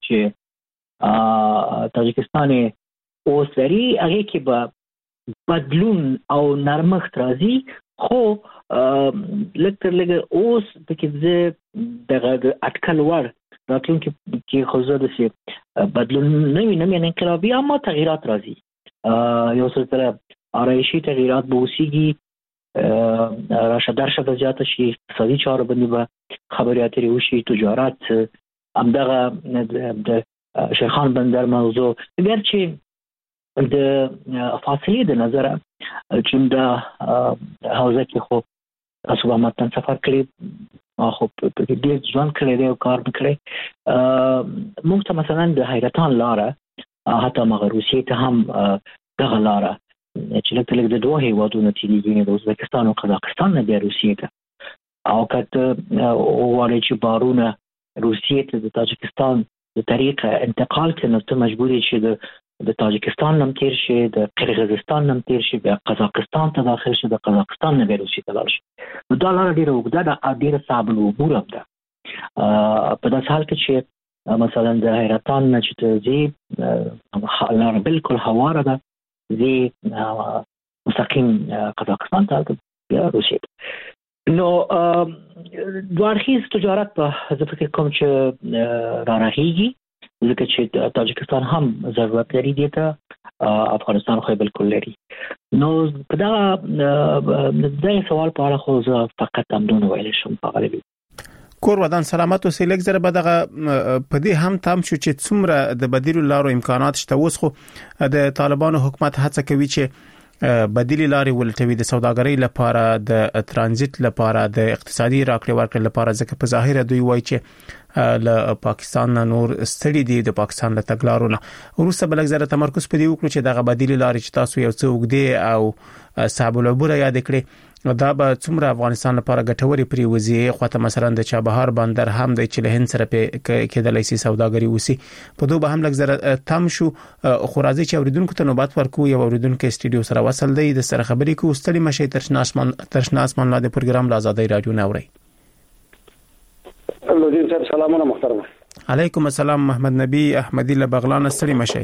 چې تاجکستان اوس لري هغې کې به بدلون او نرمښت راځي، خو لږ تر لږه اوس پکې زه دغه د اټکل وړ راتلونکي کې خو زه داسې بدلون نه وینم، یعنې انقلابي اما تغییرات راځي، یو سلسله آرایشي تغییرات به اوسېږي، راشه درشه به زیاته شي، اقتصادي چارو باندې به خبرې اترې وشي، تجارت، همدغه د شیخان بندر موضوع. ګرچې د فاصلې د نظره چې د حوزه کې خو تاسو به متن سفر کړی، خو په ډېر ځوان کړی دی او کار مې کړی. موږ ته مثلا د حیرتان لاره، حتی هغه روسیې ته هم دغه لاره چې لږ تر لږ د دوه هېوادونو تېرېږي، د ازبکستان او قزاقستان نه بیا روسیې ته، او که ته وغواړې چې بارونه روسیې ته د تاجکستان د طریقه انتقال کړي، نو ته مجبور یې چې د تاجکستان نم تیر شي، د قرغیزستان نم تیر شي، بیا قزاقستان ته داخل شي، د قزاقستان نه بیا روسیې ته لاړ شي. نو دا لاره ډېره اوږده ده، ډېره صعب العبور هم ده. په داسې حال کې چې مثلا د حیرتان نه چې ته ځې لاره بالکل هواره ده، ځې مستقیم قزاقستان ته، بیا روسیې ته. نو دوه اړخیز تجارت به زه فکر کوم چې رارغېږي، ځکه چې تاجکستان هم ضرورت لري دې ته، افغانستان خو بالکل لري. نو په دغه سوال په اړه خو زه فقط همدونه ویلی شم. غالبي کور ودان سلامت اوسې. لږ زره به دغه په دې هم تام شو چې څومره د بدیلو لارو امکانات شته. اوس خو د طالبانو حکومت هڅه کوي چې بدیلي لارې ولټوي د سوداګرۍ لپاره، د ترانزیت لپاره، د اقتصادي راکړې ورکړې لپاره، ځکه په ظاهر دوی وایي چې له پاکستان نور ستړي دي د پاکستان له تګلارونه وروسته بلک زره تمرکز پدې وکړو چې دغه بدیل لارې چې تاسو یو څه وګدي او صعب العبور یاد کړي دا به څومره افغانستان لپاره ګټوري پریوزي خو ته مثلا د چابهار بندر هم د چلهن سره کېدلای شي سوداګري وسی په دوه به هم لک زره تم شو خو راځي چې اوریدونکو ته نوبت ورکو یو اوریدونکو استډیو سره وصل دی د سره خبرې کو ستړي مشه ترشناسمان لا د پروګرام لا آزادۍ رادیو نوري لودین صاحب سلامونه محترم علیکم السلام محمد نبی احمدی له بغلان ستړي مشه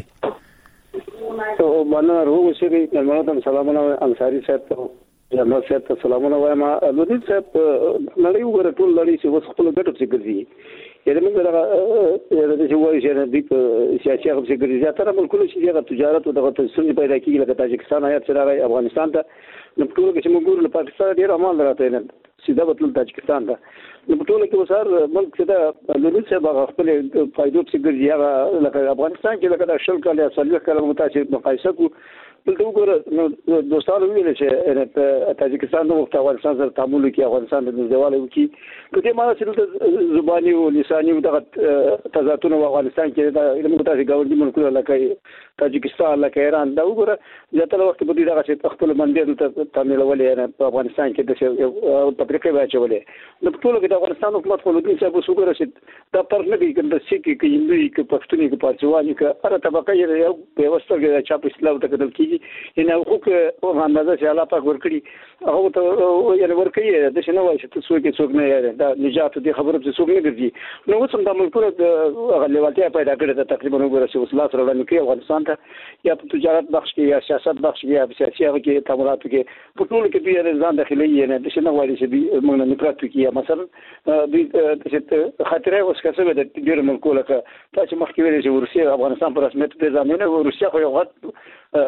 تو باندې روغ شي نن سلامونه انصاری صاحب ته جنرال صاحب ته سلامونه وایم لودین صاحب نړۍ وګوره ټول لړۍ چې وس خپل ګټو څخه ګرځي یره موږ دا چې وایي چې د سیاسي هغه څخه ګرځي تر ملکونو چې د تجارت او د تصنع پیدا کیږي لکه تاجکستان آیات چې افغانستان ته نو ټول کې چې موږ ګورو پاکستان ډیر عمل راته نه سیده بتل تاجکستان ته نو ټول کې وسار ملک چې دا لودین صاحب خپل فائدو څخه ګرځي هغه لکه افغانستان کې لکه د شل کال یا سلوي کال متاسف مقایسه کو دلته وګوره دوستانو ویل چې تاجکستان نو افغانستان سره تعامل کوي افغانستان د نږدېوالي وکي کله ما چې زبانی او لساني او د تضادونه افغانستان کې د علم متاسف ګاونډي ملکونه لکه تاجکستان لکه ایران دا وګوره ځکه وخت په دې دغه چې خپل منډي ته تعاملولې نه په افغانستان کې د تفریقي واچولې نو ټول کې د افغانستان حکومت په لودین صاحب وګوره چې دا پر نه کې د سیکي کې هندوی کې پښتوني کې پارچواني کې هر طبقه یې یو په وسطه کې چاپ اسلام ته کېدل کیږي ان حقوق او اندازه چې الله پاک ورکړي هغه ته یې ورکړي د شنو وایي چې څوک نه یې دا نجات دي خبره چې څوک نه ګرځي نو وڅم د ملکونو د غلېوالتیا پیدا کړې ده تقریبا وګوره چې وصلات وړاندې کوي افغانستان ته یا په تجارت بخش کې یا سیاست بخش کې یا سیاسي هغه کې تعاملات کې په ټول کې دوی ځان داخلي نه د شنو وایي چې موږ نه پراتو کې مثلا د چې خاطره وسکسه د ډیر ملکونو لکه تاسو مخکې ویل چې روسیه افغانستان پر رسمیت په ځامن او روسیه خو یو غټ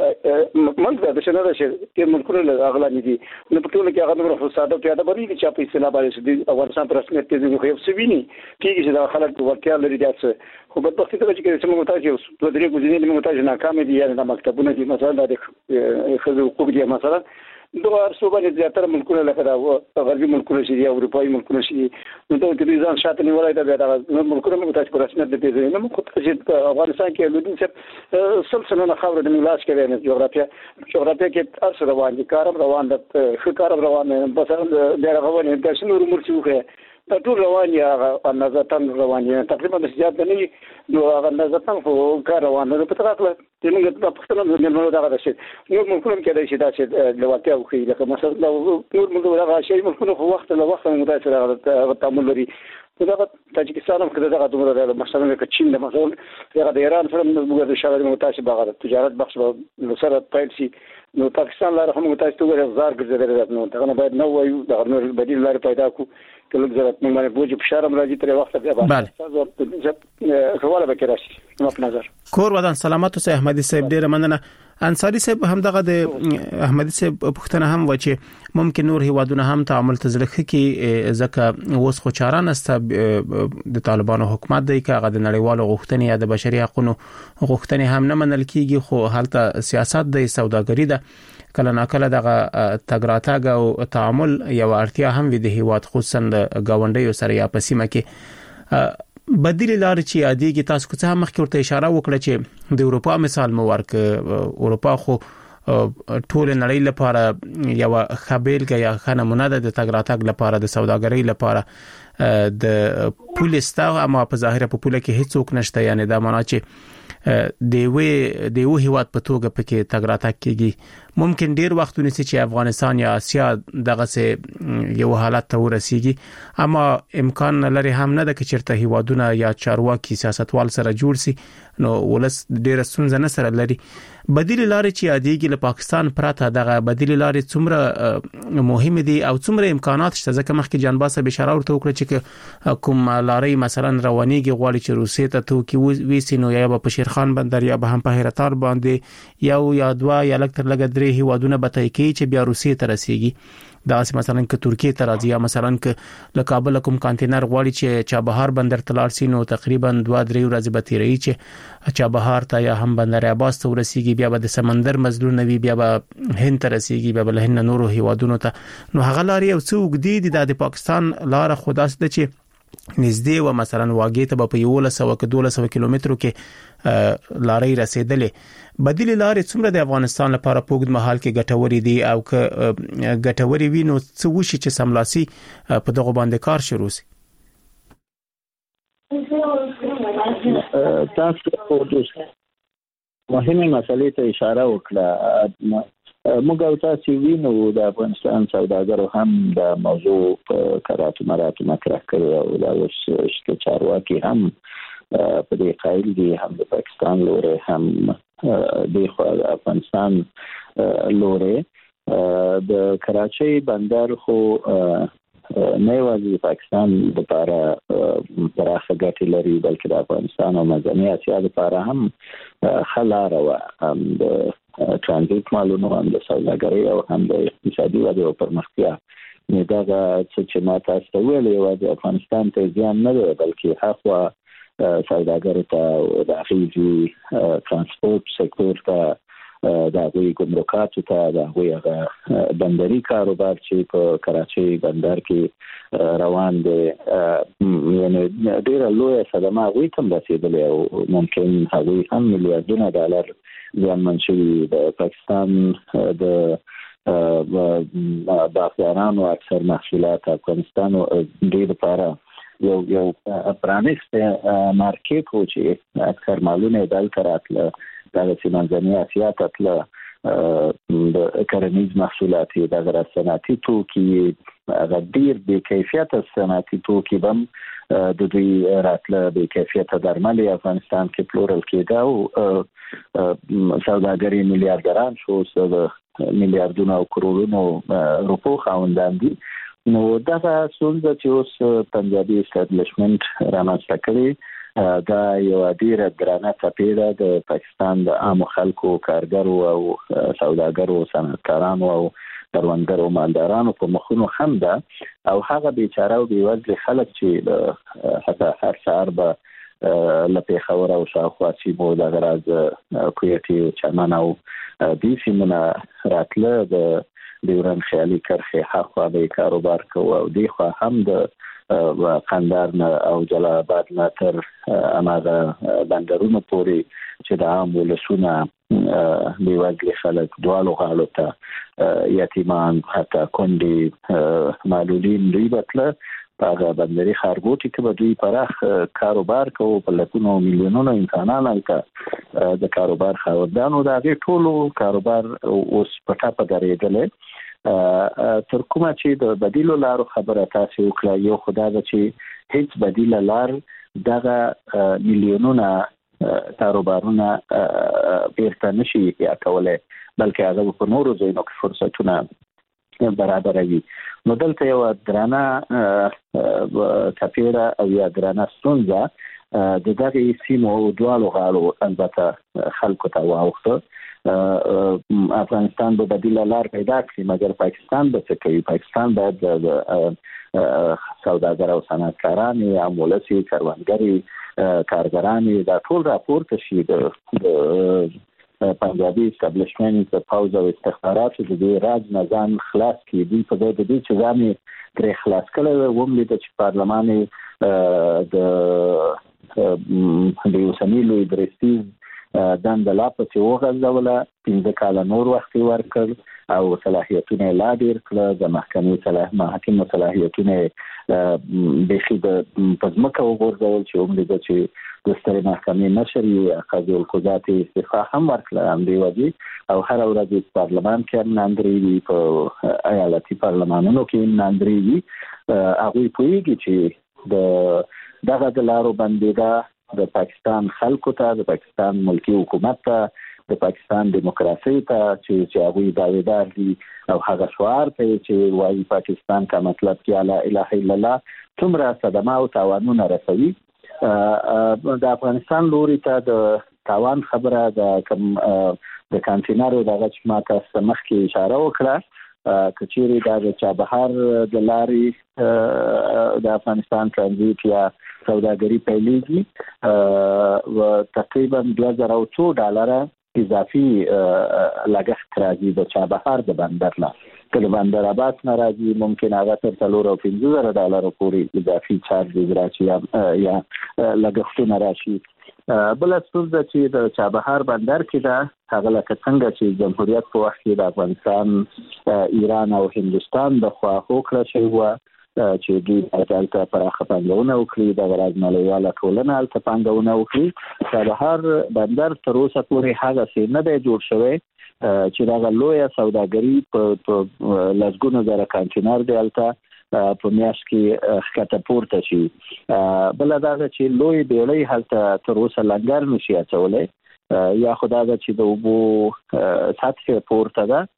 منځ د شنو چې ملکونو اغلاني دي نو په ټول کې هغه نور فساد پیدا بری چې په اصطلاح باندې د افغانستان پر رسمیت کې خو یو سوینی کېږي چې د خلک ورتیا لري داسې خو په وخت کې چې موږ تاسو په درې ګوزینې موږ تاسو ناکام دي یا د مکتبونو دي مثلا د خزو حقوق دي مثلا دوه ارسوبه زیاتره ملکونه لکه دا غربي ملکونه شي او اروپایي ملکونه شي نو ته د ځان شاته نیولای دا د ملکونو موږ تاسو پر رسمیت د پیژنې نو خو چې افغانستان کې لودین صاحب سلسله خبره د ملاش کې نه جغرافیا کې ارس روان دي کارم روان د خکارم روان مثلا د غوونه د شنو مرچوخه ټول روان یا نظرتن روان یا تقریبا د زیات نه نو هغه نظرتن خو کار روان نه په تاکله چې موږ په پښتون د نړۍ دغه شي نو موږ کې د شي داسې لواتیا خو لکه مثلا نور موږ دغه شی موږ خو وخت له وخت متاثر تعامل لري دا تاجکستان هم کده دغه دومره د مثلا د چین د مثلا هغه د ایران سره موږ د شاړې متاسب هغه تجارت بخش به سره پایل شي نو پاکستان لاره هم متاسب ته غزار ګرځیدل نو دا نه باید نو وایو د نور بدیل لاره پیدا کو کله ضرورت موږ باندې بوج په شرم راځي تر وخت به تاسو خواله به کراشي نو په نظر کور ودان سلامت اوسه احمدي صاحب ډیر مننه انصاری صاحب هم دغه د احمدي صاحب پښتنه هم و چې ممکن نور هیوادونه هم تعامل تزلخه کې ځکه اوس خو چاران است د طالبانو حکومت دی که هغه د نړیوالو غوښتنې یا د بشري حقوقو غوښتنې هم نه منل کیږي خو حالت سیاست د سوداګري ده کله ناکله دغه تګراتګ او تعامل یو اړتیا هم وي د هیواد خصوصا د گاونډیو سره یا پسیمه کې بدیل لار چې عادي تاسو څه هم مخکې ورته اشاره وکړه چې د اروپا مثال مو ورک اروپا خو ټول نړۍ لپاره یو خبرګه یا نمونه ده د تګراتګ لپاره د سوداګرۍ لپاره د پولیستا اما په ظاهر په پوله کې هیڅ څوک نشته یعنی دا معنا چې د یو هیواد په توګه پکې تګراتګ کېږي ممکن ډیر وخت ونیسي چې افغانستان یا اسیا دغه سه یو حالت ته ورسیږي اما امکان لري هم نه د کچرته هیوادونه یا چارواکي سیاستوال سره جوړ سي نو ولس ډیر ستونزه نه سره لري بدیل لارې چې عادي له پاکستان پراته دغه بدیل لارې څومره مهم دي او څومره امکانات شته ځکه مخکې جانباسه بشاره ورته وکړه چې کوم لارې مثلا روانيږي غواړي چې روسیې ته تو کې ویسي نو یا په شیرخان بندر یا به هم په هراتار باندې یا دوا یا لکتر لګ درې هیوادونه به تای کی چې بیا روسیې ته رسیږي دا مثلا ک ترکیه ته راځي یا مثلا ک له کابل کوم کانټینر غواړي چې چابهار بندر تلار سي نو تقریبا 2-3 ورځې به تیري چې چابهار ته یا هم بندر عباس ته ورسیږي بیا به د سمندر مزلون نوي بیا به هند ته رسیږي بیا به له نورو هیوادونو ته نو هغه لاري او څو وګدي د پاکستان لار خداس د چې نږدې و مثلا واګې ته په 1100 کیلومترو کې لارې رسیدلې بدیل لارې څومره د افغانستان لپاره په وګړي محل کې ګټوري دي او که ګټوري وي نو څه وشي چې سملاسي په دغه باندې کار شروع شي تاسو مهمه مسلې ته اشاره وکړه موږ او تاسو وینو د افغانستان سوداګرو هم د موضوع په کراتو مراتو مطرح کړی او دا اوس چې چارواکي هم په دې قایل دي هم د پاکستان لوري هم د افغانستان لوري د کراچۍ بندر خو نه یوازې پاکستان لپاره پراخه ګټې لري بلکې د افغانستان او منځنۍ اسیا لپاره هم خلار او هم د ترانزیت مالونو هم د سوداګرۍ او هم د اقتصادي ودې او پرمختیا نه دا چې ما تاسو ته ویل یوازې افغانستان ته ځان نه دی بلکې هغه سوداګرو ته د اخیری ترانسپورت سکتور ته د غوي ګمرکاتو ته د غوي بندري کاروبار چې په کراچۍ بندر کې روان دي یعنی ډیر لوی صدمه غوي تم رسیدلې او ممکن هغه هم میلیارډونه ډالر ځانمن شي د پاکستان د باغدارانو اکثر محصولات افغانستان ډیر لپاره یو پرانیست مارکیټ و چې اکثر مالونه دلته راتله د سیمانځنی اسیا ته د کرنیز محصولات د صنعتي توکي غډیر به کیفیت صنعتي توکي بم د دوی راتله به کیفیت درمل افغانستان کې پلورل کېده او سوداګري میلیارډران شو میلیارډونو او کرورونو روپو خاوندان دي نو دا څنګه چې اوس پنجابي اسټابلیشمنت رامنځته کړي دا یو ډیره درانه څپېړه د پاکستان د عام خلکو کارګرو او سوداګرو صنعتکارانو او کروندګرو مالدارانو په مخونو هم ده او هغه بیچاره او بیوزله خلک چې حتی هر سهار به لپاره خبر او شاوخوا سیمو د غراز کویټي چمن او دې سیمونه راتله د ډیورن خیالي کرخه حق به کاروبار کوي او دی خو هم د قندهار او جلال آباد نه تر اماغه بندرونو پورې چې د عام ولسونه بیوزله خلک دوالو غاړو ته یتیمان حتی کندي معلولین دوی بتله هغه بندري خارګوټي کې به دوی پراخ کاروبار کوي په لکونو میلیونونو انسانان البته د کاروبار خاوندانو د هغه ټولو کاروبار اوس په ټاپه درېدلې تر کومه چې د بدیلو لارو خبره تاسو وکړه یو خدای د چې هیڅ بدیل لار دغه میلیونونه کاروبارونه بیرته نشي یا کولای بلکې هغه په نورو ځایونو کې فرصتونه برابروي نو دلته یو درانه کپیره او یا درانه ستونزه د دغه سیمو دوالو غاړو البته خلکو ته واوخته افغانستان به بدیل لار پیدا کړي مګر پاکستان به څه کوي پاکستان باید د سوداګر او صنعتکاران یا مولسي کاروانګري کارګران دا ټول راپورته شي د پنجابي اسټابلیشمنت د پاوز او استخبارات د دې راز نظام خلاص کړي په دې چې ځامي تر خلاص کړي وملي د پارلمان د یوسمیلو درستیز دند لا پسې وغځوله 15 کال نور وخت ورکړ او صلاحیتونه لا ډیر کړل د محکمې صلاحیتونه بخي د پزماکه وګورځول چې عمر د چې د سترې محکمې نشري قاضي القضات استعفا هم ورکړه هم دی وځي او هر ورځ پارلمان کې ناندري په ایالتي پارلمانونو کې ناندري هغه پوېږي چې دغه د لارو بندیدا د پاکستان خلکو ته د پاکستان ملکی حکومت ته د پاکستان دیموکراسي ته چې هغه داویدار دي او هغه شعار ته چې وايي پاکستان کا مطلب کې لا اله الا الله څومره صدمه او تاوانونه رسوي د افغانستان لوري ته د تاوان خبره د کانټینرو دغه چې ماته سمخ کې اشاره وکړه کچيري د چابهار د لاري د افغانستان ترانزیت یا سوداګري پیلېږي و تقریبا $2000 اضافي لګښت راځي د چابهار د بندر لا کله بندر عباس ناراضي ممکن هغه تر $4,500 پورې اضافي چارج راشي یا لګښتونه راشي. بل ستونزه چې د چابهار بندر کې ده هغه لکه څنګه چې جمهوریت په وخت کې د افغانستان، ایران او هندستان د خوا هوکړه شوی و چې دوی دلته پراخه پانګونه وکړي، د غراض نړیواله ټولنه هلته پانګونه وکړي. چابهار بندر تر اوسه پورې هغه څه نه دی جوړ شوی چې دا لویه سوداګري په لسګونو زره کانټینر دی هلته په میاشت کې ښکته پورته شي. بل دا چې لوی بیړۍ هلته تر اوسه لنګر نشي اچولی، یا خو دا چې د اوبو سطح پورته ده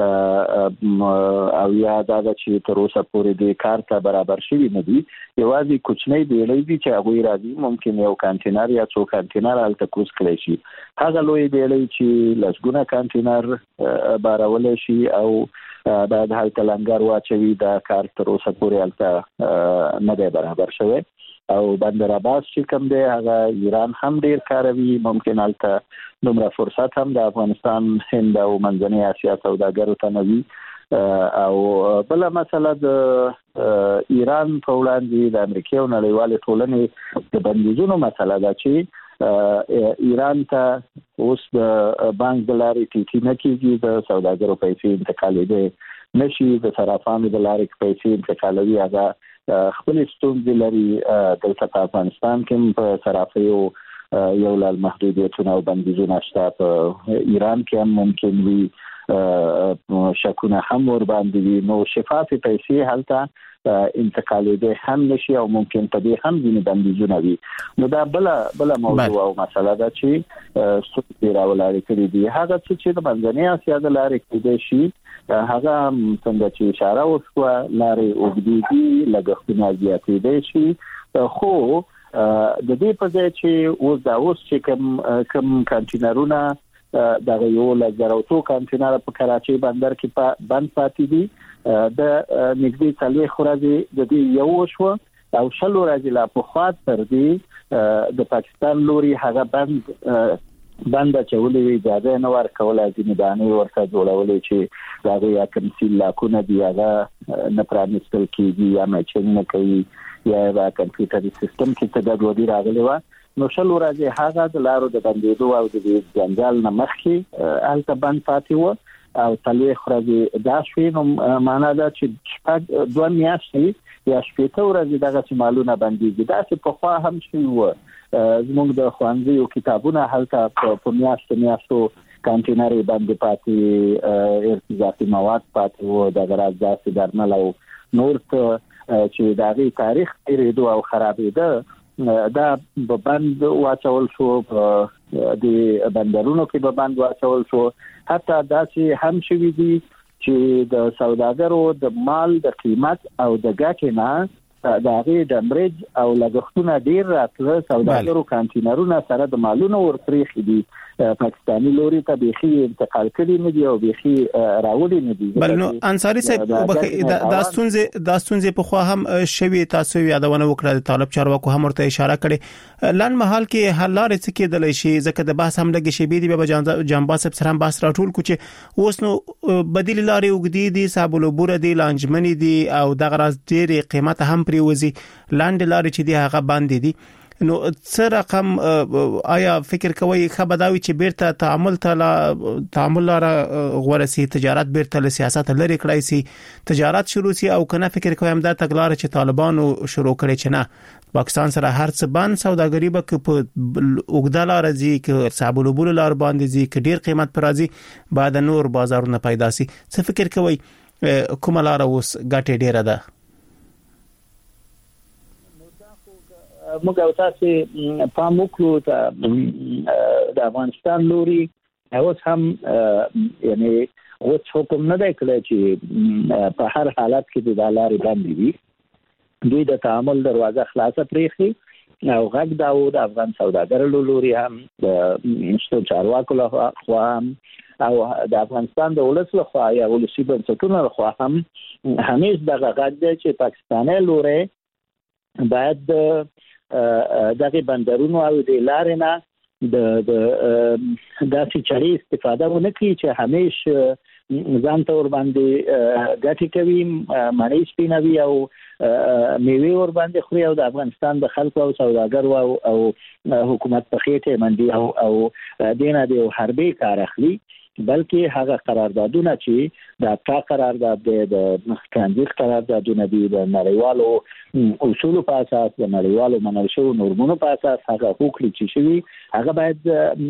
او یا دا چې تر اوسه پورې د کار ته برابر شوي نه دي. یوازې کوچنۍ بیړۍ دي چې هغوی راځي، ممکن یو کانټینر یا څو کانټینر هلته کوز کړی شي. هغه لوی بیړۍ چې لسګونه کانټینر بارولی شي او باید هلته لنګر واچوي، دا کار تر اوسه پورې هلته نه دی برابر شوی. او بندر عباس چې کوم دی هغه ایران هم ډیر کاروي، ممکن هلته دومره فرصت هم د افغانستان، هند او منځنۍ اسیا سوداګرو ته نه وي. او بل مسله د ایران په وړاندې د امریکا او نړیوالې ټولنې د بندیزونو مسله ده چې ایران ته اوس د بانک د لارې ټیټي نه کیږي، د سوداګرو پیسې انتقالېدې نشي، د صرافانو د لارې پیسې انتقالوي هغه خپل ستونزې لري. دلته په افغانستان کې په صرافیو یو لړ محدودیتونه او بندیزونه شته، په ایران کې هم ممکن وي شکونه هم ور باندې وي، نو شفافې پیسې هلته انتقالېدې هم نشي او ممکن په دې هم ځینې بندیزونه وي. نو دا بل موضوع او مسله ده چې ستونزې راولاړې کړي دي. هغه څه چې د منځنۍ اسیا د لارې کېدای شي هغه څنګه چې اشاره وشوه، لارې اوږدې دي، لګښتونه زیاتېدای شي، خو د دې په ځای چې اوس چې کوم کانټینرونه دغه یو لږ کانټینر په کراچۍ بندر کې بند پاتې دي، د نږدې 4 ورځې د دې یو شو او 6 ورځې لا په خوا تر دې د پاکستان لوري هغه بند چولې اجازه نه ورکوله، ځینې دانې ورته جوړولې چې هغه یا کوم لاکونه دی هغه نه پرانیستل کېږي یا میچنګ نه کوي یا د کمپیوټري سیستم کې ګډوډي راغلې وه. نو 6 ورځې هغه د لارو د بندېدو او د جنجال نه مخکې هلته بند پاتې و او 4 ورځې دا شوې. نو معنا ده چې 2 میاشتې یا 7 ورځې دغه مالونه بندېږي. داسې پخوا هم شوي وو، زموږ د ښوونځیو کتابونه هلته په میاشتو کانټینرې باندې پاتې، ارتزاقي مواد پاتې وو، د غراض داسې درمل او نور چې د هغې تاریخ تېرېدو او خرابېده دا به بند واچول شو، د بندرونو کې به بند واچول شو. حتی داسې هم شوي دي چې د سوداګرو د مال د قیمت او د ګټې نه د هغې د مرج او لګښتونه ډیر راتله. سوداګرو کانټینرونه سره د مالونو ورپرېښي دي، پاکستاني لوري ته بیخي انتقال کړي نه دي او بیخي راوړي نه دي. بل نو انصاري صاحب دا ستونزې په خوا هم شوي، تاسو یادونه وکړه، د طالب چارواکو هم ورته اشاره کړې. لن محل کې حل لارې څه کېدلی شي؟ ځکه د بحث هم لږ شی بي به جنباز صاحب سره هم بحث راټول کو چې اوس نو بدیل لارې وګدي دي، صابلوبوره دي، لانجمنې دي او دغه راز ډېر قیمت هم پریوزي، لاندې لارې چې دي هغه باندې دي. نو څه رقم آیا فکر کوي خبرداوي چې بیرته تعامل لاره غوړسي، تجارت بیرته له سیاست لري کړای سي، تجارت شروع سي، او کنه فکر کوي هم دا تګلار چې طالبانو شروع کړي چې نه پاکستان سره هر څه بند سوداګري به په اوګدا لار زی کې صابلوبول لار باندې زی کې ډیر قیمت پر راځي، بعد نور بازارونه پیدا سي. څه فکر کوي کومه لار اوس ګټه ډیره ده؟ موږ او تاسو پام وکړو د افغانستان لوري اوس هم یعنی اوس حکم نه دی کړی چې په هر حالت کې د لارې باندې وي، دوی د تعامل دروازه خلاصه پرېږدي او غږ دا و د افغان سوداګرو لوري هم د چارواکو لخوا هم او د افغانستان د ولس لخوا یا ولسي بنسټونو لخوا هم همیش دغه غږ دی چې پاکستاني لوري باید دغه بندرونو او د لارې نه د داسې چارې استفاده ونه کړي چې همیش ځان ته ور باندې ګټي کوي مړی سپینوي او میوه ور باندې خوري او د افغانستان د خلکو او سوداګرو او حکومت په خېټه باندې او دینه د حربي کار اخلي بلکې هغه قراردادونه چې د تا قرارداد د ترانزیت قراردادونه دي د نړیوالو اصول په اساس د نړیوالو منل شوی نورمونو په اساس هغه حقوق چې شوی هغه باید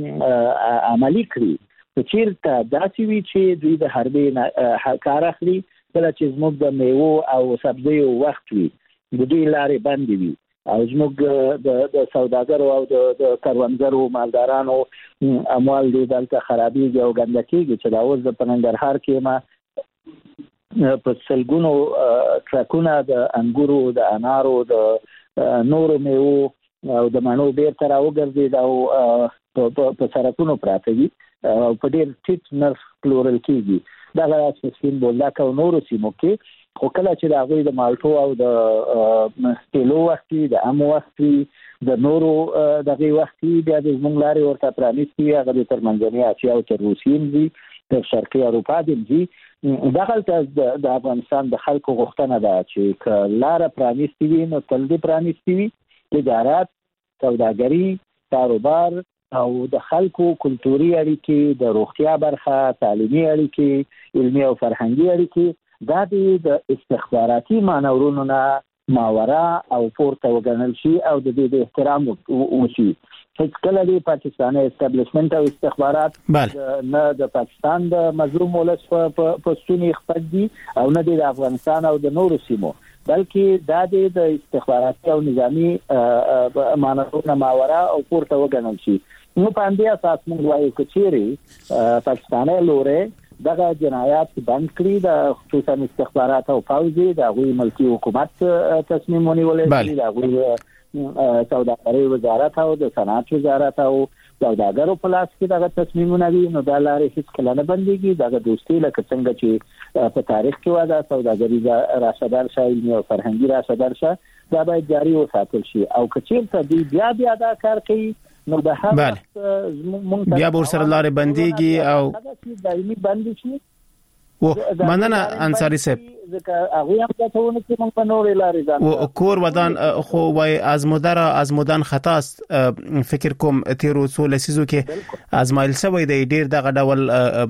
عملی کړي چیرته داسې وي چې دوی د حربي کار اخلي کله چې زموږ د میوه او سبزیو وخت وي د دوی لارې بندې وي او زموږ د سوداګرو او د کاروانګرو مالدارانو اموال دي دلته خرابېږي او ګندکېږي چې دا اوس د پننګرهار کې ما په سلګونو ټرکونه د انګورو د انارو د نورو میوو او د مڼو بیرته راوګرځېد او په سړکونو پراته دي او په ډېر ټیټ نرخ پلورل کېږي دغه سپین بولدک او نورو سیمو کې خو کله چې د هغوی د مالټو او د تیلو وختي د امو وختي د نورو دغه وختي بیا د زموږ لارې ورته پرانیستي هغه د ترمنځنۍ اسیا او تر روسیې دي تر شرقي اروپا دي دغلته د افغانستان د خلکو غوښتنه ده چې لاره پرانیستي وي نو تل دې پرانیستي وي تجارت سوداګري کاروبار او د خلکو کلتوري اړیکې د روغتیا برخه تعلیمي اړیکې علمي او فرهنګي اړیکې دا د استخباراتي مانورونو نه ماورا او پورته وګڼل شي او د دې د احترام وشي چې کله د پاکستاني اسټابلیشمنت او استخبارات نه د پاکستان د مظلوم ولس په ستوني خپل دي او نه د افغانستان او د نورو سیمو بلکې دا د استخباراتي او نظامی مانورونو ماورا او پورته وګڼل شي نو په دې اساس موږ وایو چې پاکستاني لوري دغه جنایات بند کړي د خصوصا استخبارات او پوځي د غوي ملکی حکومت تصمیم ونیولې چې د غوي سوداګرۍ وزارت او د صنعت وزارت او سوداګرو په لاس کې دغه تصمیمونه دي نو دا لارې هیڅ کله نه بنديږي دغه دوستي لکه څنګه چې په تاریخ کې ودا سوداګري راشدار شایي او فرهنګي راشدار شه دا باید جاری وساتل شي او کچېرته دی بیا دا کار کوي نو د هر بیا ور سره لارې بنديږي او دایمي بندي شي و مننه انصاری صاحب ځکه هغه هم ته ونه چې موږ په نورې لارې ځان و کور ودان خو وای ازمودان خطاست فکر کوم تیرو څو لسیزو کې ازمایل سوی دی ډیر دغه ډول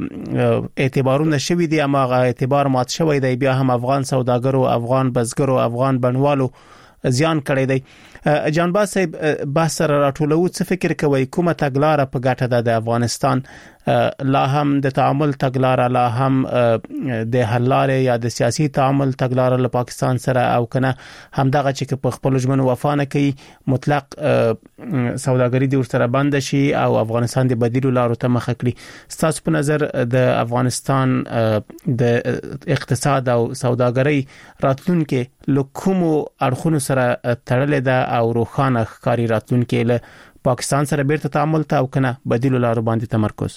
اعتبارونه شوی دی اما اعتبار مات شوی دی بیا هم افغان سوداګرو افغان بزګرو افغان بنوالو زیان کړی دی جانباز صاحب بحث سره راټولو څه فکر کوي کومه تګلارې په ګټه ده د افغانستان لا هم د تعامل تګلارې لا هم د حل لارې یا د سیاسي تعامل تګلارې له پاکستان سره او کنه هم دغه چې په خپل ژمنو وفا نه کوي مطلق سوداګري د ورسره بند شي او افغانستان د بدیلو لارو ته مخ کړي ستاسو په نظر د افغانستان د اقتصاد او سوداګري راتلونکي لکومو اړخونو سره تړلې ده او روخانه ښکاری راتلونکي له پاکستان سره بیرته تعامل ته او کنه بدیلو لارو باندې تمرکز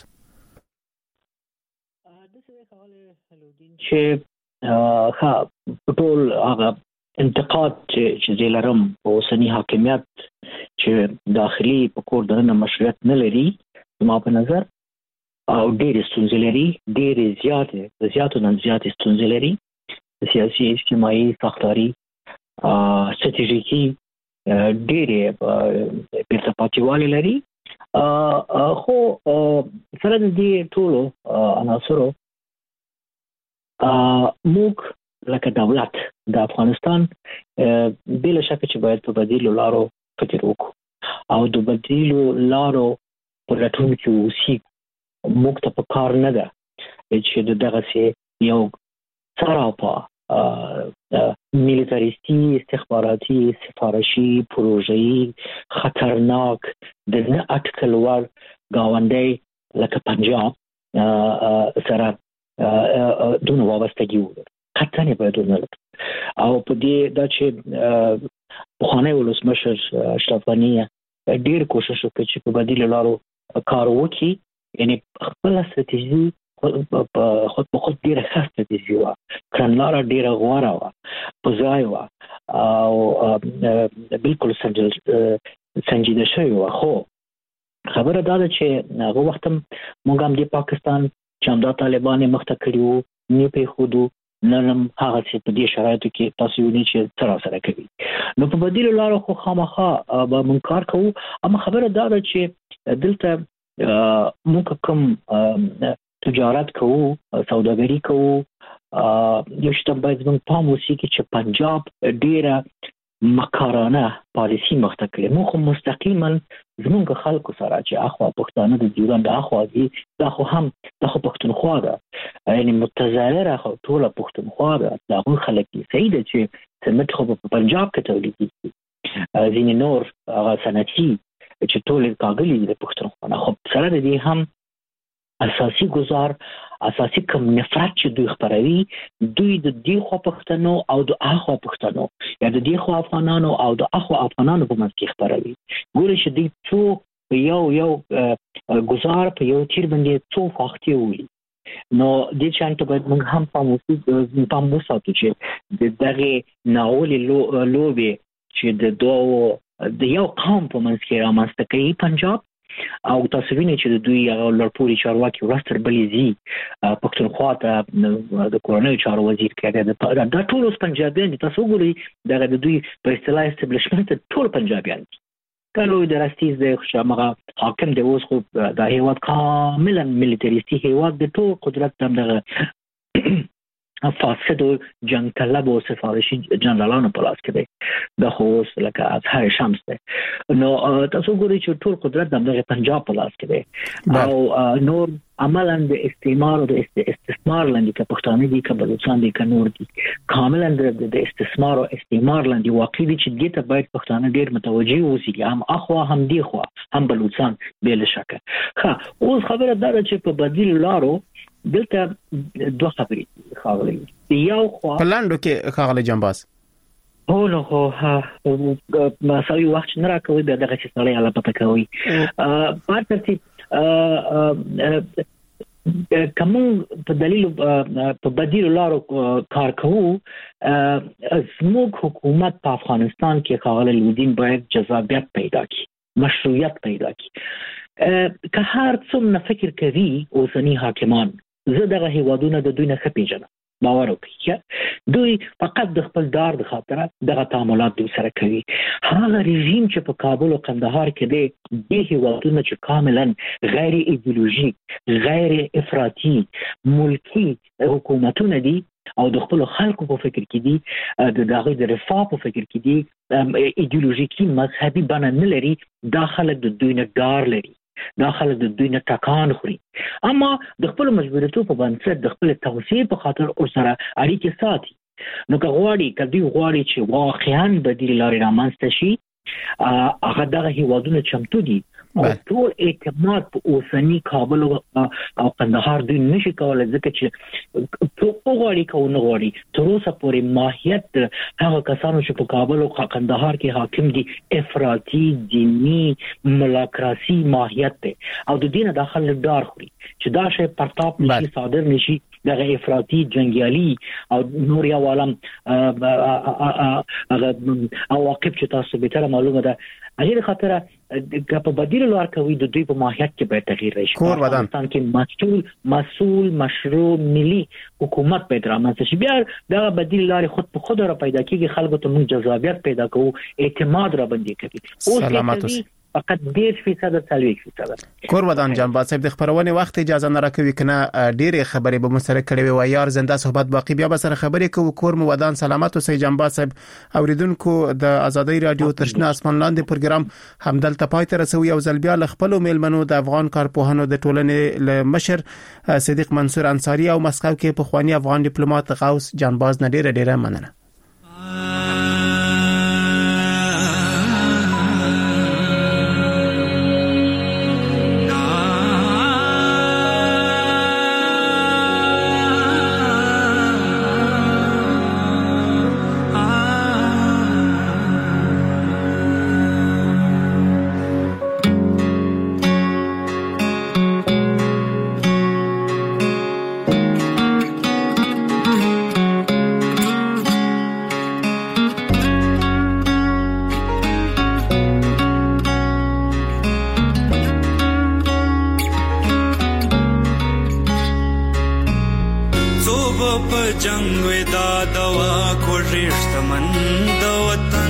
چې ټول هغه انتقاد چې زیلرم او اوسنی حاکمیت چې داخلي په کور دننه مشروعیت نه لري ما په نظر او ډېر ستونزې لري ډېر زیاتو نه زیات ستونزې لري سیاسي اجتماعي ساختاري ستراتیژیکي ډېر بیرته پاتېوالی لري خو سره د دې ټولو عناصرو موږ لکه دولت د افغانستان بلا شک چې باید په بدیلو لارو فکر وکړو او د بدیلو لارو په لټون کې اوسې موږ ته په کار نه ده چې دغه سي یو سراپا میلیتاریستی استخباراتي سفارشي پروژه‌ای خطرناک د نه اټکل ور گاونډي لکه پنجاب سره دونه وابستګي و قطعا باید ونلري او په دې دا چې بخانه ولسمشر اشرف غنی ډیر کوشش وکړي چې په بدیل لارو کار وکړي یعنی خپل ستراتیژي خود په خود ډیره ښه ستراتیژي و کړنلاره ډیره غوره و په ځای و او بالکل سنجیده شوی و خو خبره دا ده چې هغه وخت موږ هم د پاکستان چې همدا طالبان مخته کړیو نه په خودو نن هغه چې په دې شرایطو کې تاسو یو نه چې سره کوي نو په بدیل لارو خو خامخا به مونږ کار کوو. اما خبره دا ده چې دلته مونږ کوم تجارت کوو سوداګري کوو یو شته باید مونږ پام وکړو چې پنجاب ډیره مکارانه پالیسی مخته کړي. مونږ مستقیما زمونږ خلکو سره چې اخوا پښتانه د دیوان د اخوا دي دا خو پښتونخوا ده یعنی متظاهره خو ټول پښتونخوا ده دا خو خلک دي صحیح ده چې سمت خو په پنجاب کې تولید دي ځینې نور هغه صنعتي چې ټول کاغلي د پښتونخوا نه خو سره دې هم اساسي گزار اساسي کوم نفرت چې دوی خبروي دوی د دې خو پښتنو او د اخوا پښتنو یا د دې خو افغانانو او د اخوا افغانانو په منځ کې خبروي. ګوري چې دوی څو یو گزار په یو تیر باندې څو فاختي وي نو د چانټ باید موږ هم پام وساتو چې دغه ناول لوبي چې د دوه د یو قوم په منځ کې رامنځته کوي پنجاب او تاسو وینئ چې د دوی هغه لړپوري چارواکي ورستر بلېزي پښتونخوا ته د کورنۍ چارو وزیر کېده دا ټول اوس پنجابیان دي. تاسو وګورئ دغه د دوی په اصطلاح اسټابلیشمنت ټول پنجابیان دي. کله د راستیز د هغه حاکم د اوس خو د هیواد کاملا ملیټریستي هیواد د ټول قدرت دغه فاسد او جنگ طلب او سفارشي جنرالانو په لاس کې دی دا خو اوس لکه اظهار شمس دی. نو تاسو ګورئ چې ټول قدرت دغه پنجاب په لاس کې دی او نور عملاً د استعمار او د استثمار لاندې که پښتانه دي که بلوچستان دي که نور دي کاملاً د استثمار او استعمار لاندې واقع دي چې دې ته باید پښتانه ډېر متوجه اوسي هم اخوا هم دی خوا هم بلوچستان بې شکه. اوس خبره دا ده چې په بدیل لارو دلته دوه خبرې خاغلي یو خو په لاندو کې خاغلي جنباز نو خو مساوي وخت نه راکوي بیا دغه چې سړی اله پته کوي په ترتیب کوم په دلیل په بدیل لارو کار کوو. زموږ حکومت په افغانستان کې خاغلي لودین باید جذابیت پیدا کړي مشروعیت پیدا کړي که هر څومره فکر کوي اوسنی حاکمان زه دغه هیوادونه د دوی نه ښه پیژنم باور وکړئ دوی فقط د خپل دار د خاطره دغه تعاملات دوی سره کوي. هغه رژیم چې په کابل او قندهار کې دی د هیوادونه چې کاملا غیر ایدئولوژیک غیر افراطي ملکی حکومتونه دي او د خپل خلکو په فکر کې دي د هغوی د رفاه په فکر کې دي ایدئولوژیکي مذهبي بڼه نه لري دا خلک د دوی نه ډار لري دا خلک د دوی نه ټکان خوري اما د خپل مجبوریتو په بنسټ د خپل توسعې په خاطر ورسره اړیکې ساتي. نو که دوی غواړي چې واقعا بدیل لارې رامنځته شي هغه دغه هیوادونه چمتو دي او ټول اعتماد په اوسنی کابل او قندهار دوی نشي کولای ځکه چې څوک غواړي کو نه غواړي تر اوسه پورې ماهیت هغه کسانو چې په کابل او قندهار کې حاکم دي افراطي دینی ملاکراسي ماهیت دی او د دینه داخل ډار خوري چې دا شی پرتاپ نشي صادر نشي دغه افراطي جنگیالي او نور یو عالم هغه عواقب چې تاسو به تر معلومه ده هغه خاطر په بدیل لار کوي د دوی په ماهیت کې به تغییر راشي. افغانستان کې مسؤل مشروع ملي حکومت به درامه شي بیا دا بدیل لار خود په خود را پیدا کیږي خلکو ته موږ جذابیت پیدا کوو اعتماد را باندې کوي اوس فقط 10% 30%. کور ودان جنباز صاحب د خبرونه وخت اجازه نه راکوي کنه ډېرې خبرې به مسره کړې وي یار زنده صحبت باقی بیا به سره خبرې کوو. کور مو ودان سلامت اوسئ جنباز صاحب. اوریدونکو د ازادي رادیو ترشنه اسمان لاندې پروګرام همدلته پای ته رسوي او ځل بیا ل خپل میلمنو د افغان کارپوهانو د ټولنې ل مشر صدیق منصور انصاری او مسکو کې په خواني افغان ډیپلوماټ غوث جنباز نه ډېره مننه. په جنگ ودا دوا کو رښتمن د وطن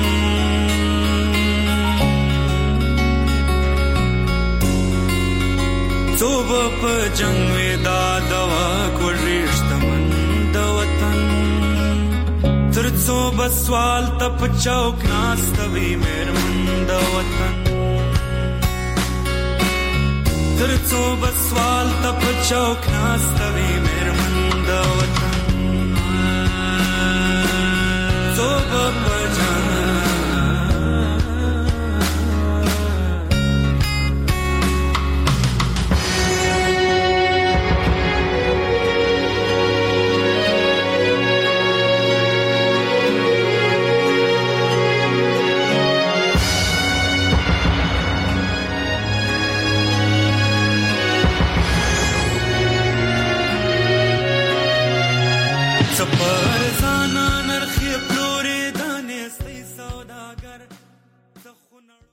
صوب په جنگ ودا دوا کو رښتمن د وطن ترڅو بسوال تپ چوک ناستوي مېرمن د وطن ترڅو بسوال تپ چوک ناستوي مېرمن د وطن صوب په